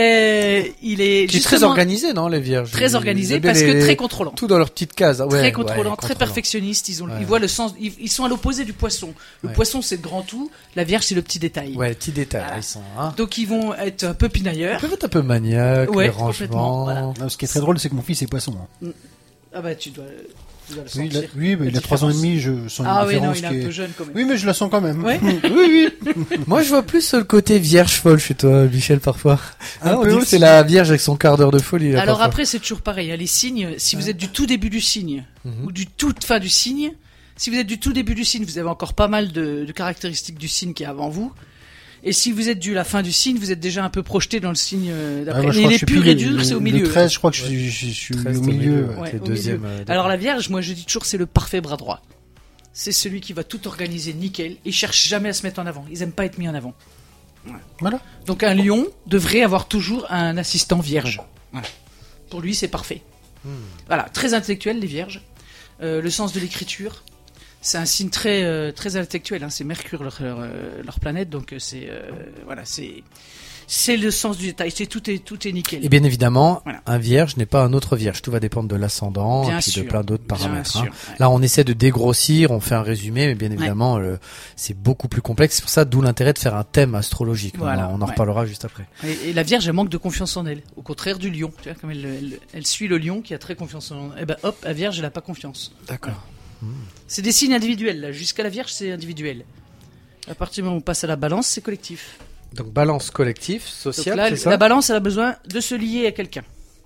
Il est Qui est très justement organisé, non, les vierges? très organisé Ils parce aiment que les- très contrôlant. Tout dans leur petite case. Ouais, Très contrôlant, ouais, très contrôlant. perfectionniste. Ils voient le sens. Ils sont à l'opposé du poisson. Le Ouais. poisson, c'est le grand tout. La Vierge, c'est le petit détail. Ouais, les petits détails, Voilà. ils sont, hein. Donc ils vont être un peu Ils pinailleurs. peuvent être un peu maniaques, Ouais, les complètement, rangements. voilà. Non, ce qui est très drôle, c'est que mon fils est poisson. Hein. Ah bah tu dois le Oui, sentir. il La a 3 ans et différence. demi, je sens Ah une oui, non, différence il est qui un est... peu jeune quand même. Oui, mais je la sens quand même. Ouais. Oui. Moi, je vois plus le côté vierge folle chez toi, Michel, parfois. Un On peu dit que aussi. c'est la vierge avec son quart d'heure de folie, là, Alors parfois. après, c'est toujours pareil. Les signes, si vous êtes du tout début du signe ou du toute fin du signe, si vous êtes du tout début du signe, vous avez encore pas mal de caractéristiques du signe qui est avant vous. Et si vous êtes du la fin du signe, vous êtes déjà un peu projeté dans le signe d'après. moi, je Et crois que les je suis purs plus et durs, c'est au milieu. Le 13, je crois que je suis 13, au milieu. Ouais, c'est le au deuxième. milieu. Alors la Vierge, moi je dis toujours, c'est le parfait bras droit. C'est celui qui va tout organiser nickel. Ils cherchent jamais à se mettre en avant. Ils aiment pas être mis en avant. Voilà. Donc un lion devrait avoir toujours un assistant vierge. Voilà. Pour lui, c'est parfait. Voilà, très intellectuel les vierges. Le sens de l'écriture, c'est un signe très très intellectuel. Hein. C'est Mercure leur planète, donc c'est voilà, c'est le sens du détail. C'est tout est nickel. Et bien évidemment, Voilà. un vierge n'est pas un autre vierge. Tout va dépendre de l'ascendant Bien et puis sûr. de plein d'autres Bien paramètres. sûr, hein. ouais. Là, on essaie de dégrossir, on fait un résumé, mais bien évidemment, c'est beaucoup plus complexe. C'est pour ça, d'où l'intérêt de faire un thème astrologique. Voilà, On en ouais. reparlera juste après. Et la Vierge, elle manque de confiance en elle. Au contraire du lion. Tu vois, comme elle suit le lion qui a très confiance en elle. Eh ben hop, la Vierge, elle a pas confiance. D'accord. C'est des signes individuels. Là. Jusqu'à la Vierge, c'est individuel. À partir du moment où on passe à la Balance, c'est collectif. Donc, balance collectif, Donc social, là, c'est ça? la Balance, elle a besoin de se lier à quelqu'un.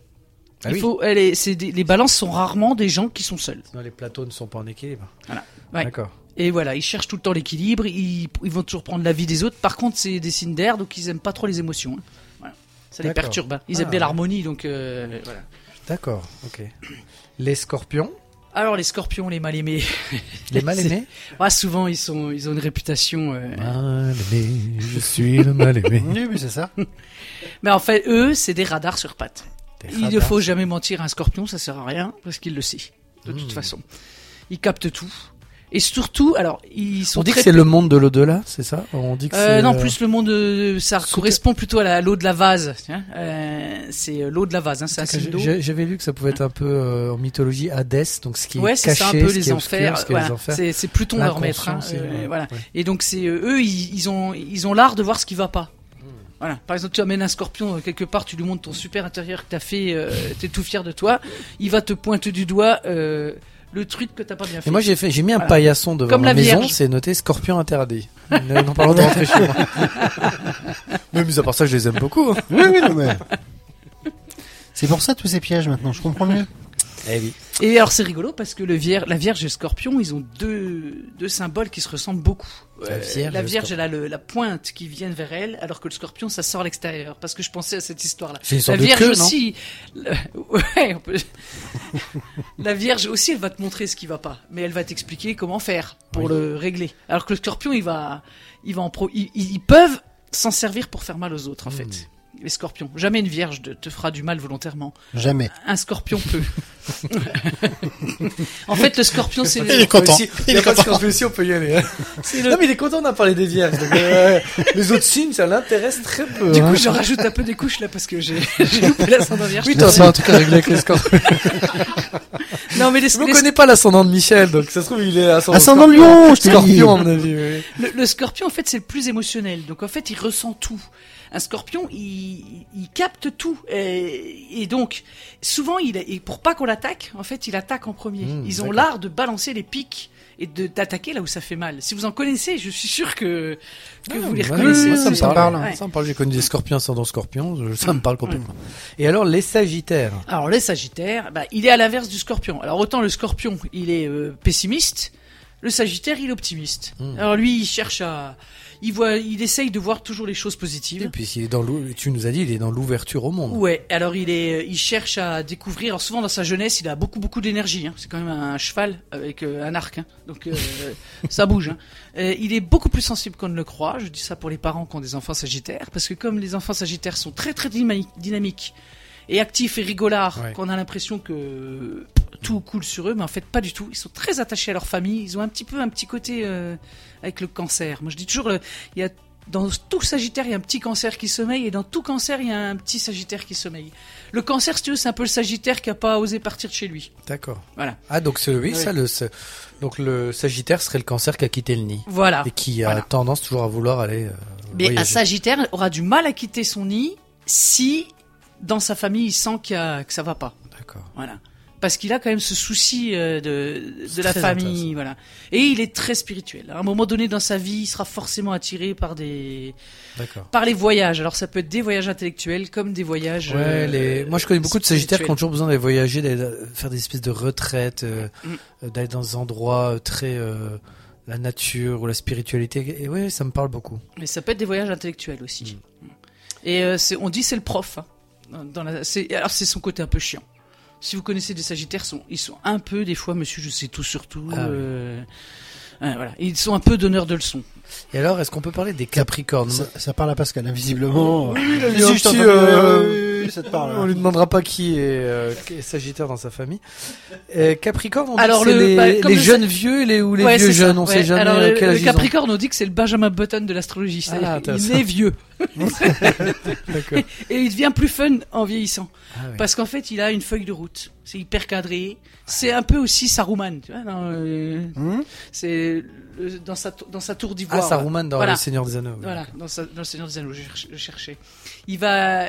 Ah oui. Les balances sont rarement des gens qui sont seuls. Sinon, les plateaux ne sont pas en équilibre. Ouais. D'accord. Et voilà, ils cherchent tout le temps l'équilibre, ils vont toujours prendre l'avis des autres. Par contre, c'est des signes d'air, donc ils aiment pas trop les émotions. Hein. Voilà. Ça les D'accord. perturbe. Hein. Ils Ah, aiment bien ouais. l'harmonie, donc voilà. D'accord, ok. Les scorpions, Alors les scorpions, les mal aimés. les mal aimés. Ouais, souvent, ils ont une réputation. Mal aimé, je suis le mal aimé. Oui, c'est ça. Mais en fait, eux, c'est des radars sur pattes. Des Il ne radars. faut jamais mentir à un scorpion, ça sert à rien, parce qu'il le sait, de toute façon. Il capte tout. Et surtout, alors, ils sont On dit que très... c'est le monde de l'au-delà, c'est ça? On dit que c'est. non, plus le monde, ça correspond plutôt à l'eau de la vase. Tiens. C'est l'eau de la vase, hein, c'est un signe d'eau. J'avais lu que ça pouvait être un peu en mythologie Hadès, donc ce qui Ouais, est c'est caché, ça un peu ce qui les est enfers. obscur, ce qui est les Voilà. enfers. C'est Pluton leur maître. Hein, L'inconscient, c'est- voilà. ouais. Et donc c'est eux, ils ont l'art de voir ce qui va pas. Voilà. Par exemple, tu amènes un scorpion quelque part, tu lui montres ton super intérieur que t'as fait, t'es tout fier de toi, il va te pointer du doigt le truc que t'as pas bien fait. Et moi j'ai mis un Voilà. paillasson devant Comme ma la maison, Vierge. c'est noté scorpion interdit. Non, pas de rentrer chez moi. Mais mis à part ça, je les aime beaucoup. hein. Oui, non, mais... C'est pour ça tous ces pièges maintenant, je comprends mieux. Eh oui. Et alors c'est rigolo parce que la Vierge et le Scorpion, ils ont deux symboles qui se ressemblent beaucoup. La Vierge et le Vierge, elle a la pointe qui vient vers elle, alors que le Scorpion, ça sort à l'extérieur. Parce que je pensais à cette histoire-là. C'est une La sorte de Vierge queue, non aussi, ouais, on peut- la Vierge aussi, elle va te montrer ce qui va pas, mais elle va t'expliquer comment faire pour le régler. Alors que le Scorpion, ils peuvent s'en servir pour faire mal aux autres, en fait. Les scorpions. Jamais une vierge te fera du mal volontairement. Jamais. Un scorpion peut. En fait, le scorpion, c'est Il est content. Il est content. Si on peut y aller. c'est le- Non mais il est content d'en parler des vierges. Donc, les autres signes, ça l'intéresse très peu. Du hein. coup, je rajoute un peu des couches là parce que j'ai loupé l'ascendant vierge. Oui, t'as pas un truc à régler avec les scorpions. Non, mais Je ne connais pas l'ascendant de Michel, donc ça se trouve il est Ascendant de Lion, je te dis. Scorpion, à mon avis. Oui. le scorpion, en fait, c'est le plus émotionnel. Donc, en fait, il ressent tout. Un scorpion, il capte tout. Et donc, souvent, et pour pas qu'on l'attaque, en fait, il attaque en premier. Ils ont d'accord. l'art de balancer les pics et d'attaquer là où ça fait mal. Si vous en connaissez, je suis sûr que vous les Ouais, reconnaissez. ouais, ça me ça parle. parle. Ouais. Ça me parle. J'ai connu des scorpions, ascendant scorpion. Ça me parle complètement. Et alors, les sagittaires. Alors le Sagittaire, il est à l'inverse du Scorpion. Alors autant le Scorpion, il est pessimiste, le Sagittaire, il est optimiste. Alors lui, il essaye de voir toujours les choses Et positives. puis, s'il est tu nous as dit, il est dans l'ouverture au monde. Ouais, alors il cherche à découvrir. Alors souvent dans sa jeunesse, il a beaucoup d'énergie. Hein. C'est quand même un cheval avec un arc, hein. Donc ça bouge. Hein. Il est beaucoup plus sensible qu'on ne le croit. Je dis ça pour les parents qui ont des enfants Sagittaires, parce que comme les enfants Sagittaires sont très dynamiques et actifs et rigolards, Ouais. qu'on a l'impression que tout coule sur eux, mais en fait pas du tout. Ils sont très attachés à leur famille. Ils ont un petit côté avec le cancer. Moi je dis toujours, il y a dans tout Sagittaire, il y a un petit cancer qui sommeille, et dans tout cancer, il y a un petit Sagittaire qui sommeille. Le cancer, si tu veux, c'est un peu le Sagittaire qui a pas osé partir de chez lui. D'accord. Voilà. Ah, donc donc le Sagittaire serait le Cancer qui a quitté le nid. Voilà. Et qui a Voilà. tendance toujours à vouloir aller Mais voyager. un Sagittaire aura du mal à quitter son nid si, dans sa famille, il sent que ça va pas. D'accord. Voilà. Parce qu'il a quand même ce souci de C'est la très famille, intéressant. voilà. Et il est très spirituel. À un moment donné dans sa vie, il sera forcément attiré par D'accord. par les voyages. Alors ça peut être des voyages intellectuels comme des voyages. Moi, je connais beaucoup de Sagittaires qui ont spirituels. toujours besoin d'aller voyager, d'aller faire des espèces de retraites, d'aller dans des endroits très la nature ou la spiritualité. Et ouais, ça me parle beaucoup. Mais ça peut être des voyages intellectuels aussi. Et on dit c'est le prof. Hein. Alors c'est son côté un peu chiant. Si vous connaissez des Sagittaires, ils sont un peu des fois, monsieur, je sais tout sur tout. Ah Voilà, ils sont un peu donneurs de leçons. Et alors, est-ce qu'on peut parler des Capricornes? Ça parle à Pascal, invisiblement. il a eu Si, un je petit, t'entends, oui, ça te parle. On lui demandera pas qui est Sagittaire dans sa famille. Capricorne, on dit Alors, que c'est comme les le jeunes vieux ou les Ouais, vieux c'est ça, jeunes, on ouais. sait jamais Alors, quel âge le ils ont. Capricorne, on dit que c'est le Benjamin Button de l'astrologie. C'est-à-dire qu'il intéressant. naît vieux. D'accord. Et il devient plus fun en vieillissant. Ah oui. Parce qu'en fait, il a une feuille de route. C'est hyper cadré. C'est un peu aussi Saruman, tu vois. C'est dans sa tour d'ivoire. Ah, Saruman dans Voilà. Le Seigneur des Anneaux. oui. Voilà, dans le Seigneur des Anneaux, je cherchais. Il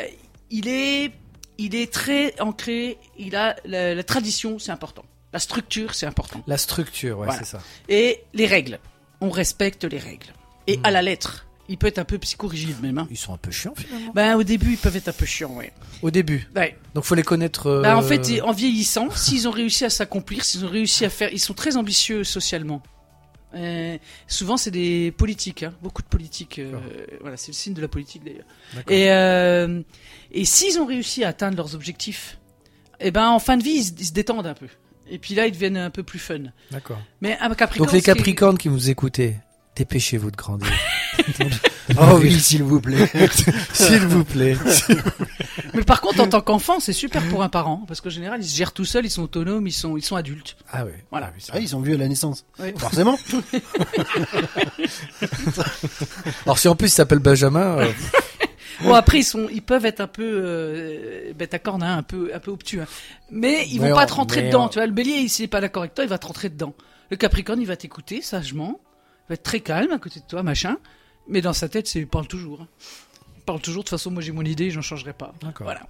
est très ancré. Il a la tradition, c'est important. La structure, c'est important. La structure, ouais, Voilà. c'est ça. Et les règles. On respecte les règles. Et à la lettre. Il peut être un peu psychorigide même. Hein. Ils sont un peu chiants finalement. Ben, au début, ils peuvent être un peu chiants, ouais. Au début. Ouais. Donc faut les connaître. Ben, en fait, en vieillissant, s'ils ont réussi à s'accomplir, s'ils ont réussi à faire, ils sont très ambitieux socialement. Souvent, c'est des politiques, hein, beaucoup de politiques. Voilà, c'est le signe de la politique d'ailleurs. D'accord. Et s'ils ont réussi à atteindre leurs objectifs, eh ben en fin de vie, ils se détendent un peu. Et puis là, ils deviennent un peu plus fun. D'accord. Mais un Capricorne. Donc les ce qui est- Capricornes qui vous écoutez, dépêchez-vous de grandir. Oh oui, s'il vous plaît. S'il vous plaît. Mais par contre, en tant qu'enfant, c'est super pour un parent, parce qu'en général, ils se gèrent tout seuls, ils sont autonomes, ils sont adultes. Ah oui. Voilà. Ah oui, c'est Ah, ils sont vieux à la naissance. Ouais. Forcément. Alors si en plus il s'appelle Benjamin, Bon, après, ils peuvent être un peu bête à corne, hein, un peu obtus. Hein. Mais ils vont Mais pas on- te rentrer mais dedans. on- Tu vois, le Bélier, s'il est pas d'accord avec toi, il va te rentrer dedans. Le Capricorne, il va t'écouter sagement, il va être très calme à côté de toi, machin. Mais dans sa tête, il parle toujours. Hein. Il parle toujours. De toute façon, moi, j'ai mon idée, j'en changerai pas. D'accord. Voilà.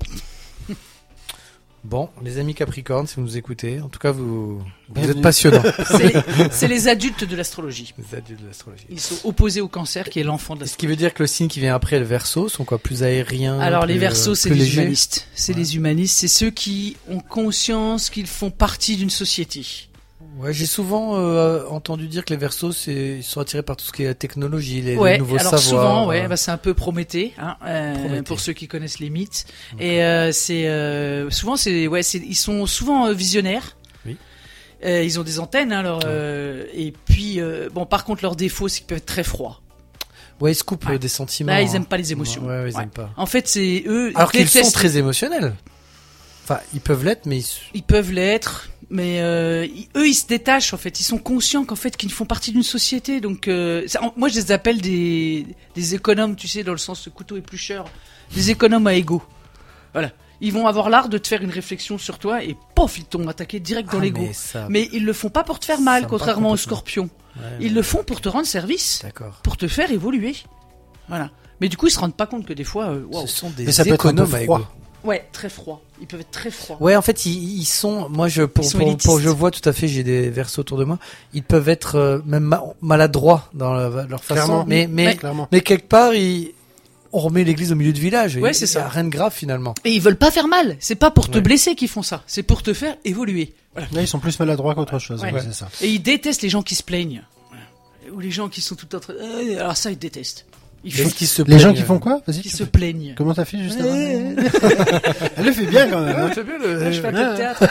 bon, les amis Capricornes, si vous nous écoutez, en tout cas vous Bienvenue. êtes passionnants. C'est les adultes de l'astrologie. Les adultes de l'astrologie. Ils sont opposés au Cancer, qui est l'enfant de Ce l'astrologie. qui veut dire que le signe qui vient après, le Verseau, sont quoi, plus aériens. Alors les plus, Verseaux, c'est plus les légers humanistes. C'est Ouais. les humanistes. C'est ceux qui ont conscience qu'ils font partie d'une société. Ouais, j'ai souvent entendu dire que les Verseaux, ils sont attirés par tout ce qui est la technologie, les Ouais, nouveaux alors savoirs. souvent, ouais, bah, c'est un peu Prométhée, hein, Prométhée. pour ceux qui connaissent les mythes. Et souvent, ils sont souvent visionnaires. Oui. Ils ont des antennes, hein, et puis bon, par contre, leur défaut, c'est qu'ils peuvent être très froids. Ouais, ils se coupent Ouais. des sentiments. Là, ils hein. aiment pas les émotions. Ouais, ils Ouais. aiment pas. En fait, c'est eux. Alors ils qu'ils sont détestent. très émotionnels. Enfin, ils peuvent l'être, mais Ils peuvent l'être, mais eux, ils se détachent en fait. Ils sont conscients qu'en fait, qu'ils font partie d'une société. Donc, moi, je les appelle des économes, tu sais, dans le sens couteau éplucheur, des économes à ego. Voilà. Ils vont avoir l'art de te faire une réflexion sur toi et pof, ils t'ont attaqué direct dans Ah, l'ego. mais ça- Mais ils le font pas pour te faire mal, Ça me contrairement parle aux complètement. scorpions. Ouais, Ils le font pour te rendre service, D'accord. pour te faire évoluer. Voilà. Mais du coup, ils se rendent pas compte que des fois, waouh. Ce sont des Mais ça peut être un peu économes à froid. ego. Ouais, très froid. Ils peuvent être très froids. Ouais, en fait, ils sont. Moi, Ils sont élitistes. je vois tout à fait. J'ai des Verseaux autour de moi. Ils peuvent être même maladroits dans leur façon. Clairement. Mais Clairement. quelque part, on remet l'église au milieu du village. Ouais, Il c'est y a ça. rien de grave finalement. Et ils veulent pas faire mal. C'est pas pour te Ouais. blesser qu'ils font ça. C'est pour te faire évoluer. Voilà. Là, ils sont plus maladroits qu'autre chose. Ouais. Ouais, c'est ça. Et ils détestent les gens qui se plaignent. Voilà. Ou les gens qui sont tout en train. Alors ça, ils détestent. Ils Est-ce font qu'ils se Les gens plaignent, qui font quoi? Vas-y. qui tu se peux- plaignent. Comment t'as fait juste avant? Elle le fait bien quand même. hein. C'est bien le. Moi, je fais un peu de théâtre.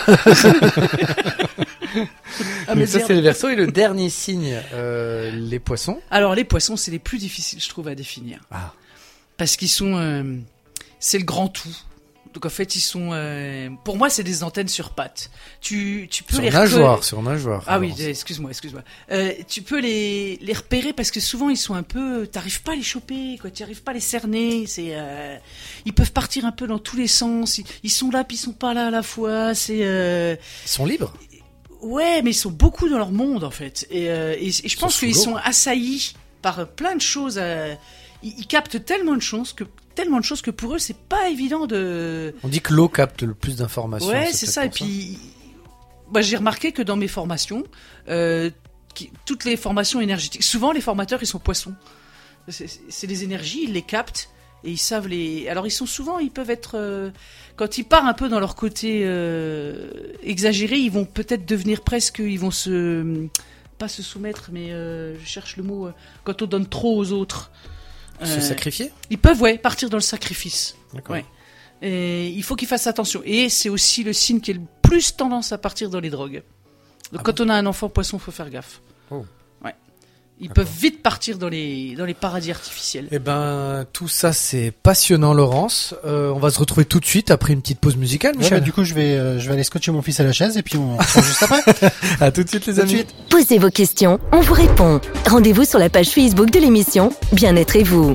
Ah, mais Donc ça, merde. c'est les Verseaux. Et le dernier signe, les Poissons. Alors les poissons, c'est les plus difficiles, je trouve, à définir. Ah. Parce qu'ils sont, c'est le grand tout. Donc en fait, ils sont, pour moi, c'est des antennes sur pattes. Tu peux Sur les nageoire, sur nageoire. Ah oui, Laurence. excuse-moi. Tu peux les repérer parce que souvent ils sont un peu, t'arrives pas à les choper, quoi. Tu arrives pas à les cerner. Ils peuvent partir un peu dans tous les sens. Ils sont là puis ils sont pas là à la fois. Ils sont libres. Ouais, mais ils sont beaucoup dans leur monde en fait. Et je pense sous qu'ils l'eau. sont assaillis par plein de choses. Ils captent tellement de choses que pour eux c'est pas évident de. On dit que l'eau capte le plus d'informations. Ouais, c'est ça. Et puis, j'ai remarqué que dans mes formations, toutes les formations énergétiques, souvent les formateurs ils sont poissons. C'est les énergies, ils les captent et ils savent les. Alors ils peuvent être quand ils partent un peu dans leur côté exagéré, ils vont peut-être devenir presque, ils vont pas se soumettre, mais je cherche le mot quand on donne trop aux autres. Se sacrifier. Ils peuvent, partir dans le sacrifice. D'accord. Ouais. Et il faut qu'ils fassent attention. Et c'est aussi le signe qui a le plus tendance à partir dans les drogues. Donc quand on a un enfant poisson, faut faire gaffe. Oh. Ouais. Ils peuvent vite partir dans les paradis artificiels. Eh ben, tout ça c'est passionnant, Laurence. On va se retrouver tout de suite après une petite pause musicale, Ouais, Michel. bah, du coup, je vais aller scotcher mon fils à la chaise et puis on reprend juste après. À tout de suite, les Tout de amis. suite. Posez vos questions, on vous répond. Rendez-vous sur la page Facebook de l'émission Bien-être et vous.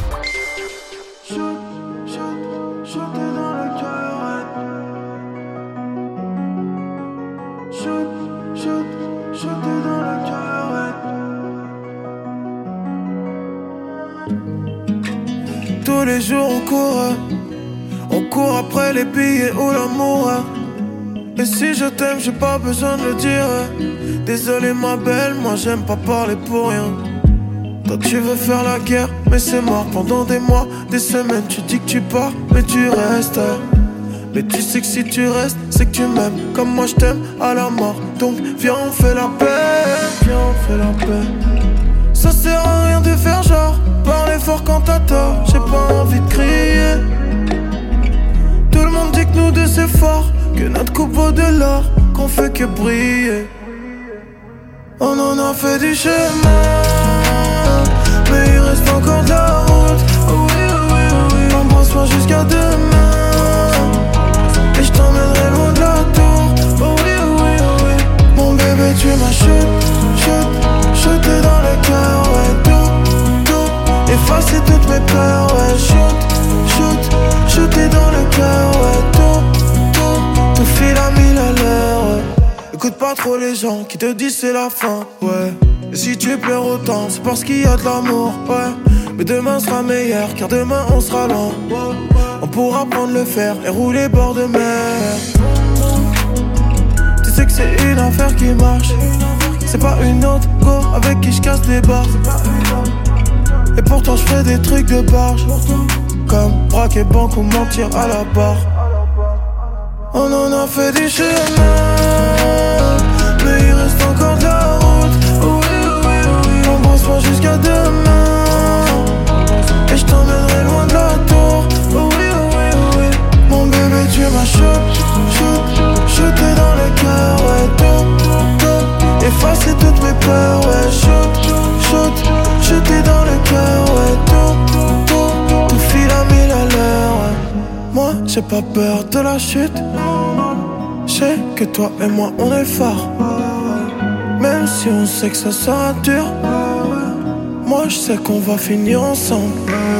Tous les jours on court après les billets ou l'amour. Et si je t'aime, j'ai pas besoin de le dire. Désolé ma belle, moi j'aime pas parler pour rien. Toi tu veux faire la guerre, mais c'est mort. Pendant des mois, des semaines, tu dis que tu pars, mais tu restes. Mais tu sais que si tu restes, c'est que tu m'aimes comme moi je t'aime à la mort. Donc viens on fait la paix, viens on fait la paix. Ça sert à rien de faire genre parler fort quand t'as tort, j'ai pas envie de crier. Tout le monde dit que nous deux c'est fort, que notre coupe vaut de l'or, qu'on fait que briller. On en a fait du chemin, mais il reste encore de la route. Oui, embrasse-moi jusqu'à demain, et je t'emmènerai loin de la tour. Oui, mon bébé tu m'as shooté dans le cœur, ouais, tout, effacer toutes mes peurs, ouais, shooter dans le cœur, ouais, tout file à 1000 à l'heure, ouais. Écoute pas trop les gens qui te disent c'est la fin, ouais. Et si tu pleures autant, c'est parce qu'il y a de l'amour, ouais. Mais demain sera meilleur, car demain on sera loin. On pourra prendre le fer et rouler bord de mer. Tu sais que c'est une affaire qui marche, c'est pas une autre go avec qui je casse des barres. Et pourtant je fais des trucs de barge, comme braquer banque ou mentir à la barre. On en a fait du chemin, mais il reste encore de la route. Oui, embrasse-moi jusqu'à demain, et je t'emmènerai loin de la tour. Oui, mon bébé tu m'as shooté dans le cœur, ouais, tout, effacer toutes mes peurs, ouais, shooter dans le cœur, ouais, tout file à 1000 à l'heure, ouais. Moi j'ai pas peur de la chute, je sais que toi et moi on est forts, même si on sait que ça sera dur. Moi je sais qu'on va finir ensemble.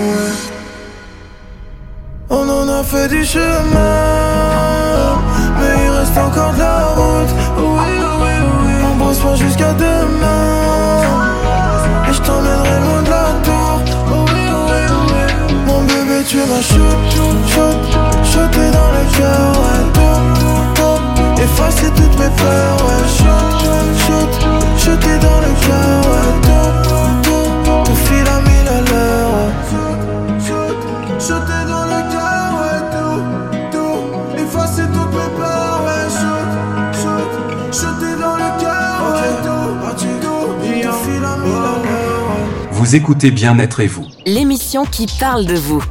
On en a fait du chemin, mais il reste encore de la route. Oui, embrasse-moi jusqu'à demain, et je t'emmènerai loin de la tour. Oui, mon bébé tu m'as shooté dans le cœur, ouais, tout, effacer toutes mes peurs, ouais, shooter dans le cœur, ouais, tout file à 1000 à l'heure, ouais. Shooter dans le cœur, ouais, tout, effacer toutes mes peurs, ouais, shooter dans le cœur, ouais, tout file à 1000 à l'heure, ouais. Vous écoutez Bien-être et vous. L'émission qui parle de vous.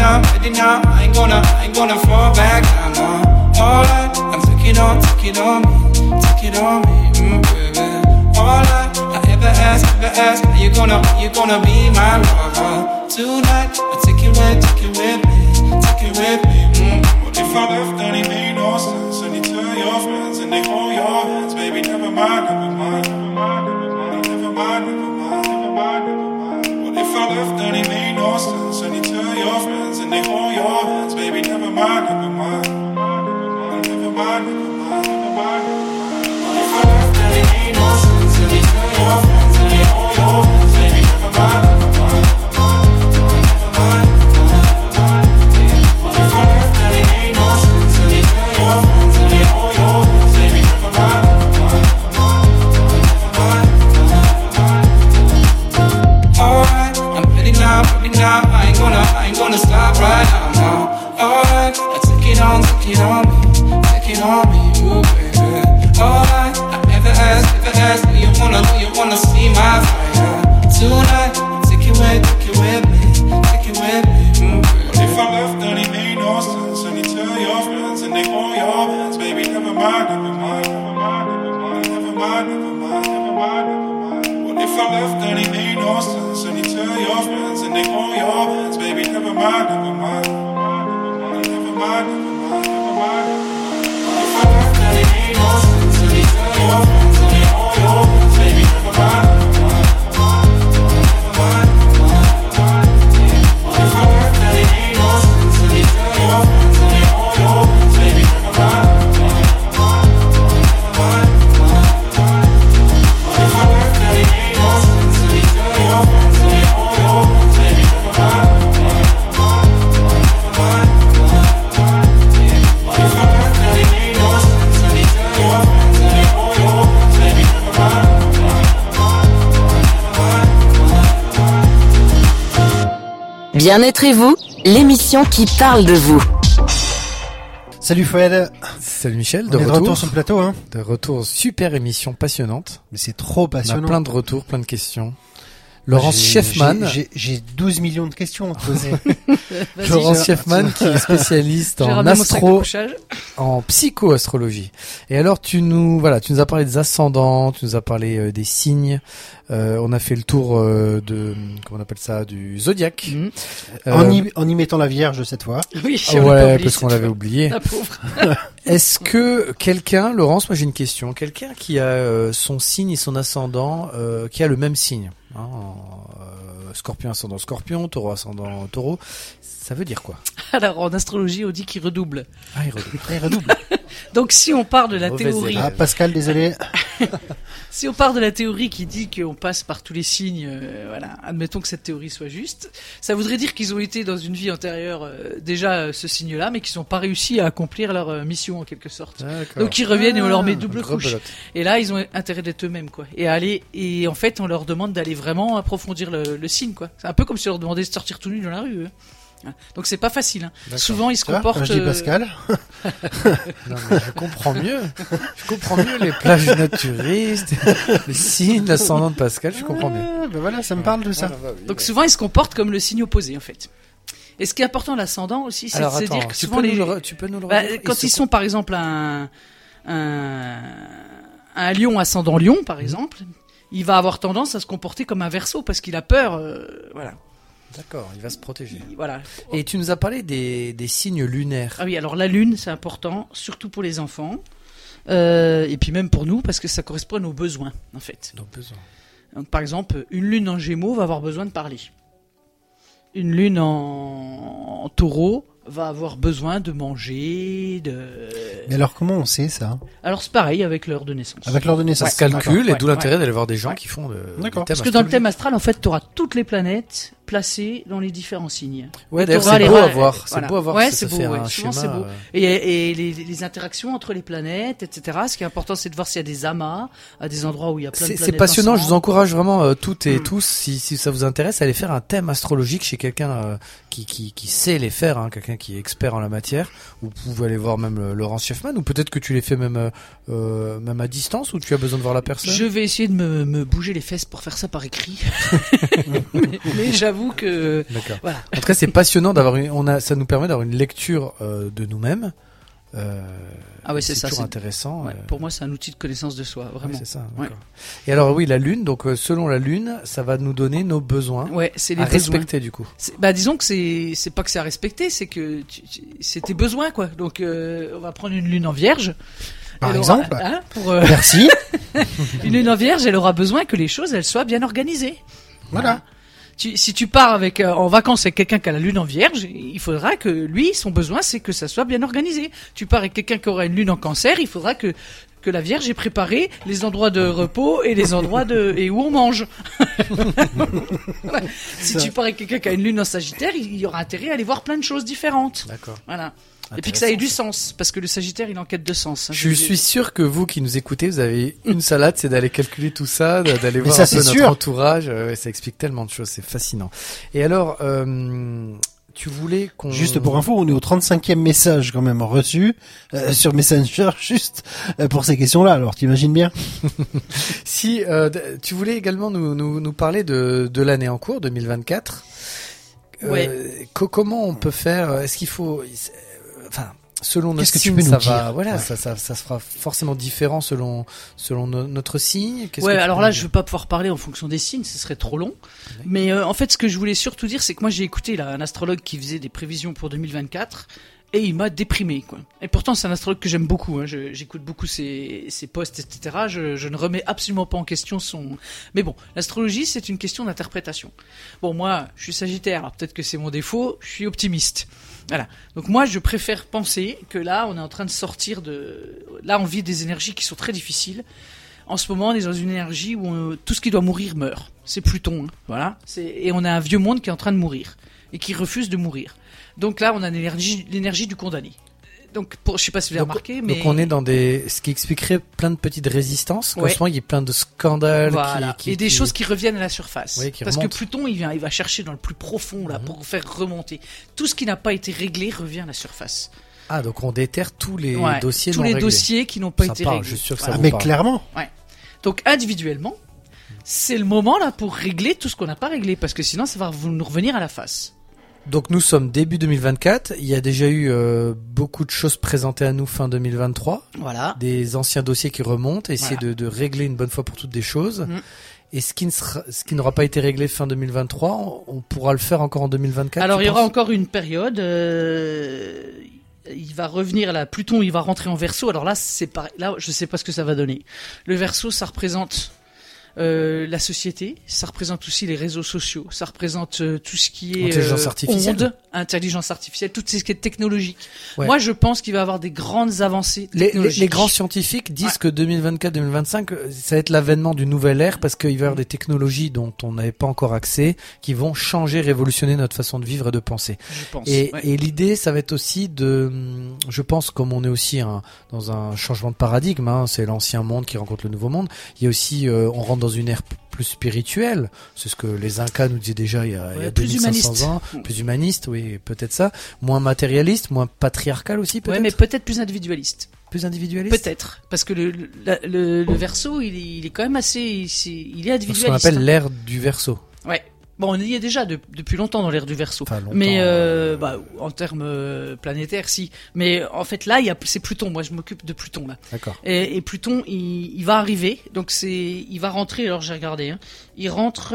I ain't gonna fall back down now. All I, I'm take it on me, baby. All I ever ask, are you gonna be my lover tonight? I take it with me. What if I left and it made no sense? And you tell your friends and they hold your hands, baby, never mind. What if I left and it made no sense? And you tell your friends and they hold your hands, baby, never mind. What if I left and it made no sense? And you tell your friends and they hold your hands, baby, never mind. I ain't gonna stop right now. Alright, take it on me, ooh, baby. Alright, I ever ask, do you wanna see my fire tonight? Take it with me, ooh, baby. What if I left and it made no sense? And you tell your friends and they hold your hands, baby, never mind. What if I left and it made no sense? And you tell your friends and they hold your hands, baby, never mind. What if I left and it made no sense? And you tell your friends and they hold your hands, baby, never mind. What if I left and it made no sense? And you tell your friends and they hold your hands, baby, never mind. What if I left and it made no sense? And you tell your friends and they hold your hands, baby, never mind. What if I left and it made no sense? And you tell your friends and they hold your hands, baby, never mind. Bien-être et vous, l'émission qui parle de vous. Salut Fouad. Salut Michel, On est de retour sur le plateau, hein. De retour, super émission passionnante. Mais c'est trop On passionnant. a plein de retours, plein de questions. Laurence Schiffman. J'ai 12 millions de questions à te poser. Laurence Schiffman qui est spécialiste en en psycho-astrologie. Et alors tu nous as parlé des ascendants, tu nous as parlé des signes. On a fait le tour de comment on appelle ça, du zodiaque. En y mettant la Vierge cette fois. Oui, ouais, parce qu'on l'avait oublié. La pauvre. Est-ce que quelqu'un, Laurence, moi j'ai une question, quelqu'un qui a son signe et son ascendant, qui a le même signe, hein, Scorpion ascendant Scorpion, Taureau ascendant Taureau, ça veut dire quoi? Alors en astrologie on dit qu'il redouble. Ah, il redouble. Il redouble. Donc si on part de la Mauvaise théorie, élève. Ah, Pascal, désolé. si on part de la théorie qui dit qu'on passe par tous les signes, voilà, admettons que cette théorie soit juste, ça voudrait dire qu'ils ont été dans une vie antérieure déjà ce signe-là, mais qu'ils n'ont pas réussi à accomplir leur mission en quelque sorte. D'accord. Donc ils reviennent et on leur met double couche. Rebelote. Et là ils ont intérêt d'être eux-mêmes quoi. Et en fait on leur demande d'aller vraiment approfondir le signe quoi. C'est un peu comme si on leur demandait de sortir tout nu dans la rue. Donc c'est pas facile. Hein. Souvent ils se Tu vois, comportent. quand je dis Pascal. Non, mais je comprends mieux. Je comprends mieux les plages naturistes, les signes, l'ascendant de Pascal, je comprends mieux. Ah, ben voilà, ça me parle de ça. Donc souvent ils se comportent comme le signe opposé en fait. Et ce qui est important l'ascendant aussi, c'est de se dire que tu souvent peux nous le bah, redire quand ils sont par exemple un lion ascendant lion par exemple, il va avoir tendance à se comporter comme un Verseau parce qu'il a peur, voilà. D'accord, il va se protéger. Voilà. Et tu nous as parlé des signes lunaires. Ah oui, alors la lune c'est important, surtout pour les enfants, et puis même pour nous parce que ça correspond à nos besoins en fait. Nos besoins. Donc, par exemple, une lune en Gémeaux va avoir besoin de parler. Une lune en Taureau va avoir besoin de manger, Mais alors comment on sait ça? Alors c'est pareil avec l'heure de naissance. Avec l'heure de naissance. Ça se calcule D'accord. et d'où Ouais, l'intérêt ouais. d'aller voir des gens Ouais. qui font D'accord. Parce que dans le thème astral, en fait, tu auras toutes les planètes placées dans les différents signes. Ouais, Et d'ailleurs t'auras c'est les beau à ra- voir. C'est voilà. beau à voir. Ouais, ça c'est beau. fait Ouais. un Souvent, schéma, c'est beau. Et les interactions entre les planètes, etc. Ce qui est important, c'est de voir s'il y a des amas, à des endroits où il y a plein de planètes. C'est passionnant, je vous ensemble. encourage vraiment toutes et tous, si ça vous intéresse, à aller faire un thème astrologique chez quelqu'un qui sait les faire, hein, quelqu'un qui est expert en la matière. Vous pouvez aller voir même Laurence Schiffman, ou peut-être que tu les fais même à distance, ou tu as besoin de voir la personne. Je vais essayer de me bouger les fesses pour faire ça par écrit. mais j'avoue j'avoue que D'accord. voilà. En tout cas, c'est passionnant ça nous permet d'avoir une lecture de nous-mêmes. Ah ouais, c'est ça. toujours intéressant. Ouais, pour moi, c'est un outil de connaissance de soi, vraiment. Ouais, c'est ça. Ouais. D'accord. Et alors oui, la lune. Donc selon la lune, ça va nous donner nos besoins Ouais, c'est les à besoins. respecter du coup. Bah disons que c'est pas que c'est à respecter, c'est que c'est tes besoins quoi. Donc on va prendre une lune en Vierge. Par Elle exemple. aura, pour Merci. une lune en Vierge, elle aura besoin que les choses elles soient bien organisées. Voilà. Si tu pars avec en vacances avec quelqu'un qui a la lune en Vierge, il faudra que lui son besoin c'est que ça soit bien organisé. Tu pars avec quelqu'un qui aura une lune en Cancer, il faudra que la Vierge ait préparé les endroits de repos et les endroits et où on mange. Voilà. Si tu pars avec quelqu'un qui a une lune en Sagittaire, il y aura intérêt à aller voir plein de choses différentes. D'accord. Voilà. Et puis que ça ait du sens, parce que le Sagittaire, il est en quête de sens. Je suis sûr que vous qui nous écoutez, vous avez une salade, c'est d'aller calculer tout ça, d'aller voir ça, un peu c'est notre sûr. entourage. Ça explique tellement de choses, c'est fascinant. Et alors, tu voulais qu'on... Juste pour info, on est au 35e message quand même reçu sur Messenger, juste pour ces questions-là. Alors, t'imagines bien. Si tu voulais également nous parler de l'année en cours 2024. Ouais. Comment on peut faire? Est-ce qu'il faut, enfin, selon notre Qu'est-ce que tu signe, peux nous ça dire? va, voilà, Ouais. ça sera forcément différent selon notre signe. Qu'est-ce Ouais, que tu alors peux là, nous je dire? vais pas pouvoir parler en fonction des signes, ce serait trop long. Ouais. Mais en fait, ce que je voulais surtout dire, c'est que moi, j'ai écouté là un astrologue qui faisait des prévisions pour 2024. Et il m'a déprimé, quoi. Et pourtant, c'est un astrologue que j'aime beaucoup. Hein. J'écoute beaucoup ses posts, etc. Je ne remets absolument pas en question son. Mais bon, l'astrologie, c'est une question d'interprétation. Bon, moi, je suis Sagittaire. Alors peut-être que c'est mon défaut. Je suis optimiste. Voilà. Donc moi, je préfère penser que là, on est en train de sortir de. Là, on vit des énergies qui sont très difficiles. En ce moment, on est dans une énergie où tout ce qui doit mourir meurt. C'est Pluton, hein. Voilà. Et on a un vieux monde qui est en train de mourir et qui refuse de mourir. Donc là, on a l'énergie du condamné. Donc, je sais pas si vous avez remarqué, mais Donc on est dans ce qui expliquerait plein de petites résistances. En Ouais. ce moment, il y a plein de scandales. voilà. Et des choses qui reviennent à la surface. Oui, qui Parce remontent. que Pluton, il va chercher dans le plus profond là pour faire remonter. Tout ce qui n'a pas été réglé revient à la surface. Ah, donc on déterre tous les Ouais. dossiers Tous non les réglés. dossiers qui n'ont pas Ça été parle, réglés. je suis sûr que ça Voilà. vous Mais parle. clairement. Donc individuellement, c'est le moment là pour régler tout ce qu'on n'a pas réglé, parce que sinon ça va nous revenir à la face. Donc nous sommes début 2024. Il y a déjà eu beaucoup de choses présentées à nous fin 2023. Voilà. Des anciens dossiers qui remontent, essayer Voilà. de régler une bonne fois pour toutes des choses. Mhm. Et ce qui n'aura pas été réglé fin 2023, on pourra le faire encore en 2024. Alors tu il y aura penses encore une période. Il va revenir là. Pluton, il va rentrer en Verseau. Alors là, c'est pareil. Là, je sais pas ce que ça va donner. Le Verseau, ça représente la société. Ça représente aussi les réseaux sociaux. Ça représente tout ce qui est Intelligence artificielle. ondes, intelligence artificielle, tout ce qui est technologique. Ouais. Moi, je pense qu'il va y avoir des grandes avancées les technologiques. grands scientifiques disent Ouais. que 2024-2025, ça va être l'avènement du nouvel ère parce qu'il va y avoir des technologies dont on n'avait pas encore accès, qui vont changer, révolutionner notre façon de vivre et de penser. Je pense. Et, Ouais. et l'idée, ça va être aussi je pense, comme on est aussi dans un changement de paradigme, hein, c'est l'ancien monde qui rencontre le nouveau monde. Il y a aussi, on rentre dans une ère plus spirituelle. C'est ce que les Incas nous disaient déjà il y a plus 2500 humaniste. ans. Plus humaniste, oui, peut-être ça. Moins matérialiste, moins patriarcal aussi, peut-être. Ouais, mais peut-être plus individualiste. Plus individualiste. Peut-être, parce que le Verseau, il est quand même assez, il est C'est ce qu'on individualiste. appelle l'ère du Verseau. Ouais. Bon, on y est déjà depuis longtemps dans l'ère du Verseau. Enfin, longtemps, Mais en termes planétaires, si. Mais en fait, là, c'est Pluton. Moi, je m'occupe de Pluton là. D'accord. Et Pluton, il va arriver. Donc il va rentrer. Alors j'ai regardé. Hein, il rentre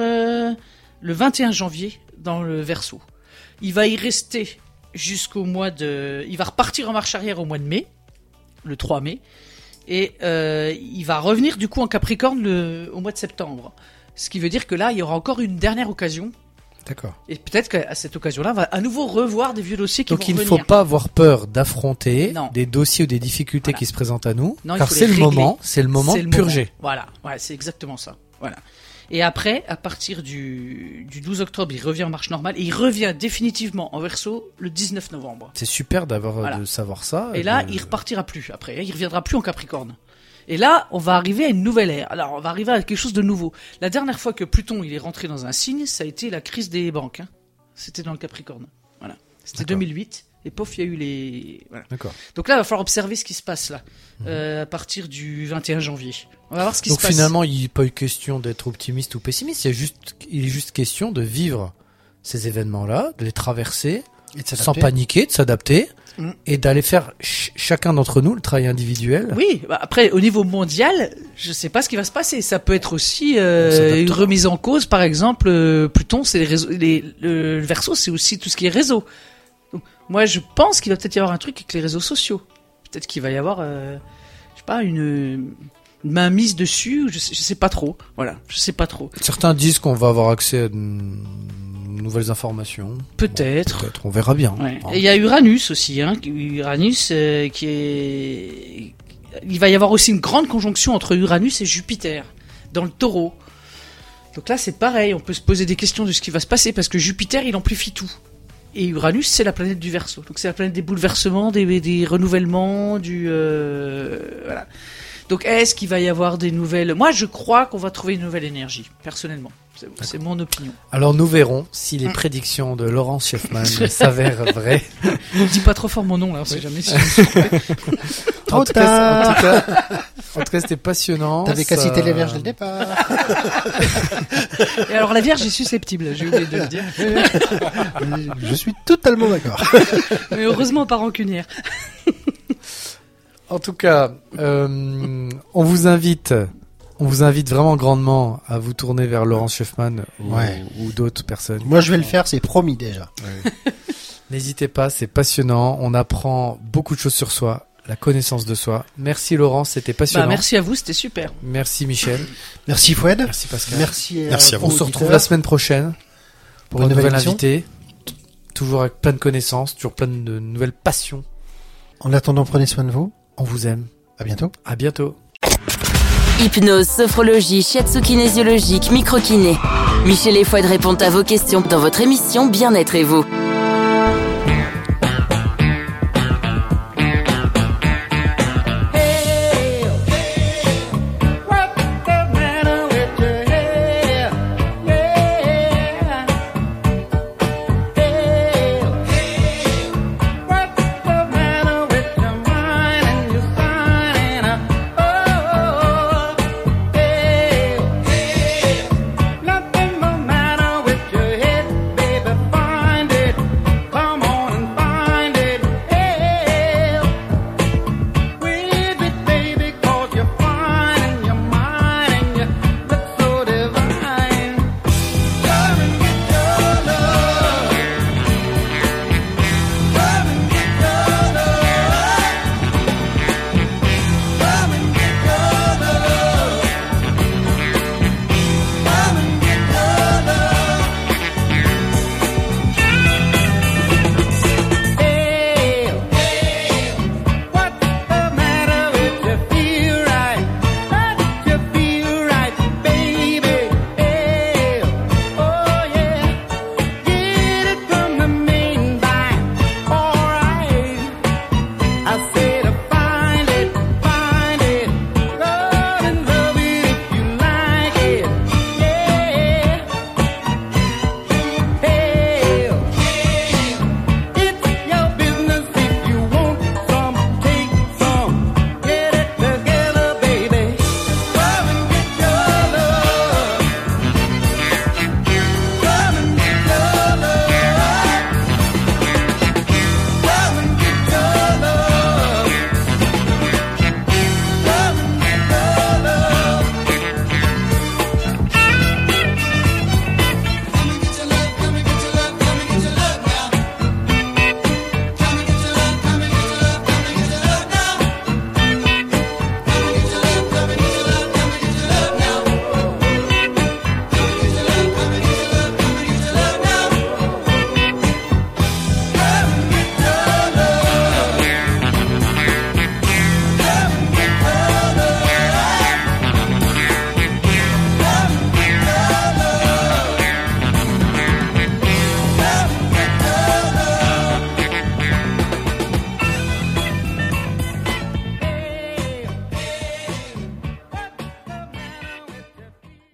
le 21 janvier dans le Verseau. Il va y rester jusqu'au mois de. Il va repartir en marche arrière au mois de mai, le 3 mai, et il va revenir du coup en Capricorne au mois de septembre. Ce qui veut dire que là, il y aura encore une dernière occasion. D'accord. Et peut-être qu'à cette occasion-là, on va à nouveau revoir des vieux dossiers qui Donc vont il ne revenir. faut pas avoir peur d'affronter Non. des dossiers ou des difficultés Voilà. qui se présentent à nous, Non, il car faut c'est les le régler. moment, c'est le moment C'est de le purger. moment. Voilà, ouais, c'est exactement ça. Voilà. Et après, à partir du 12 octobre, il revient en marche normale et il revient définitivement en Verseau le 19 novembre. C'est super Voilà. de savoir ça. Et là, de- il repartira plus après. Il reviendra plus en Capricorne. Et là, on va arriver à une nouvelle ère. Alors, on va arriver à quelque chose de nouveau. La dernière fois que Pluton il est rentré dans un signe, ça a été la crise des banques. Hein. C'était dans le Capricorne. Voilà. C'était D'accord. 2008. Et pof, il y a eu les. Voilà. D'accord. Donc là, il va falloir observer ce qui se passe là, à partir du 21 janvier. On va voir ce qui Donc se passe. finalement, il n'est pas eu question d'être optimiste ou pessimiste. Il est juste question de vivre ces événements-là, de les traverser Et de s'adapter. sans paniquer, de s'adapter Mm. et d'aller faire chacun d'entre nous le travail individuel. Oui, bah après au niveau mondial, je sais pas ce qui va se passer. Ça peut être aussi s'adapte. une remise en cause, par exemple. Pluton, c'est les réseaux, le Verseau, c'est aussi tout ce qui est réseau. Donc, moi, je pense qu'il va peut-être y avoir un truc avec les réseaux sociaux. Peut-être qu'il va y avoir, je sais pas, une mainmise dessus. Je sais pas trop. Voilà, je sais pas trop. Certains disent qu'on va avoir accès à de nouvelles informations. Peut-être. Bon, peut-être, on verra bien. Ouais. Hein. Et il y a Uranus aussi, hein. Uranus qui est. Il va y avoir aussi une grande conjonction entre Uranus et Jupiter dans le Taureau. Donc là, c'est pareil. On peut se poser des questions de ce qui va se passer parce que Jupiter, il amplifie tout. Et Uranus, c'est la planète du Verseau. Donc c'est la planète des bouleversements, des renouvellements, voilà. Donc est-ce qu'il va y avoir des nouvelles? Moi, je crois qu'on va trouver une nouvelle énergie, personnellement. C'est mon opinion. Alors nous verrons si les prédictions de Laurence Schiffman s'avèrent vraies. Dis pas trop fort mon nom là, on sait jamais si je me suis trompé. En tout cas, c'était passionnant. T'avais qu'à Ça- citer les Vierges dès le départ. Et alors la Vierge est susceptible, j'ai oublié de le dire. Je suis totalement d'accord. Mais heureusement pas rancunière. En tout cas, on vous invite vraiment grandement à vous tourner vers Laurence Schiffman Ouais. ou d'autres personnes. Moi, je vais le faire, c'est promis déjà. N'hésitez pas, c'est passionnant. On apprend beaucoup de choses sur soi, la connaissance de soi. Merci Laurence, c'était passionnant. Bah, merci à vous, c'était super. Merci Michel. Merci Foued. Merci Pascal. Merci, Merci à vous. On se retrouve la semaine prochaine pour Pour une une nouvelle nouvelle émission. invitée. Toujours avec plein de connaissances, toujours plein de nouvelles passions. En attendant, prenez soin de vous. On vous aime. À bientôt. À bientôt. Hypnose, sophrologie, shiatsu kinésiologique, microkiné. Michel et Foued répondent à vos questions dans votre émission Bien-être et vous.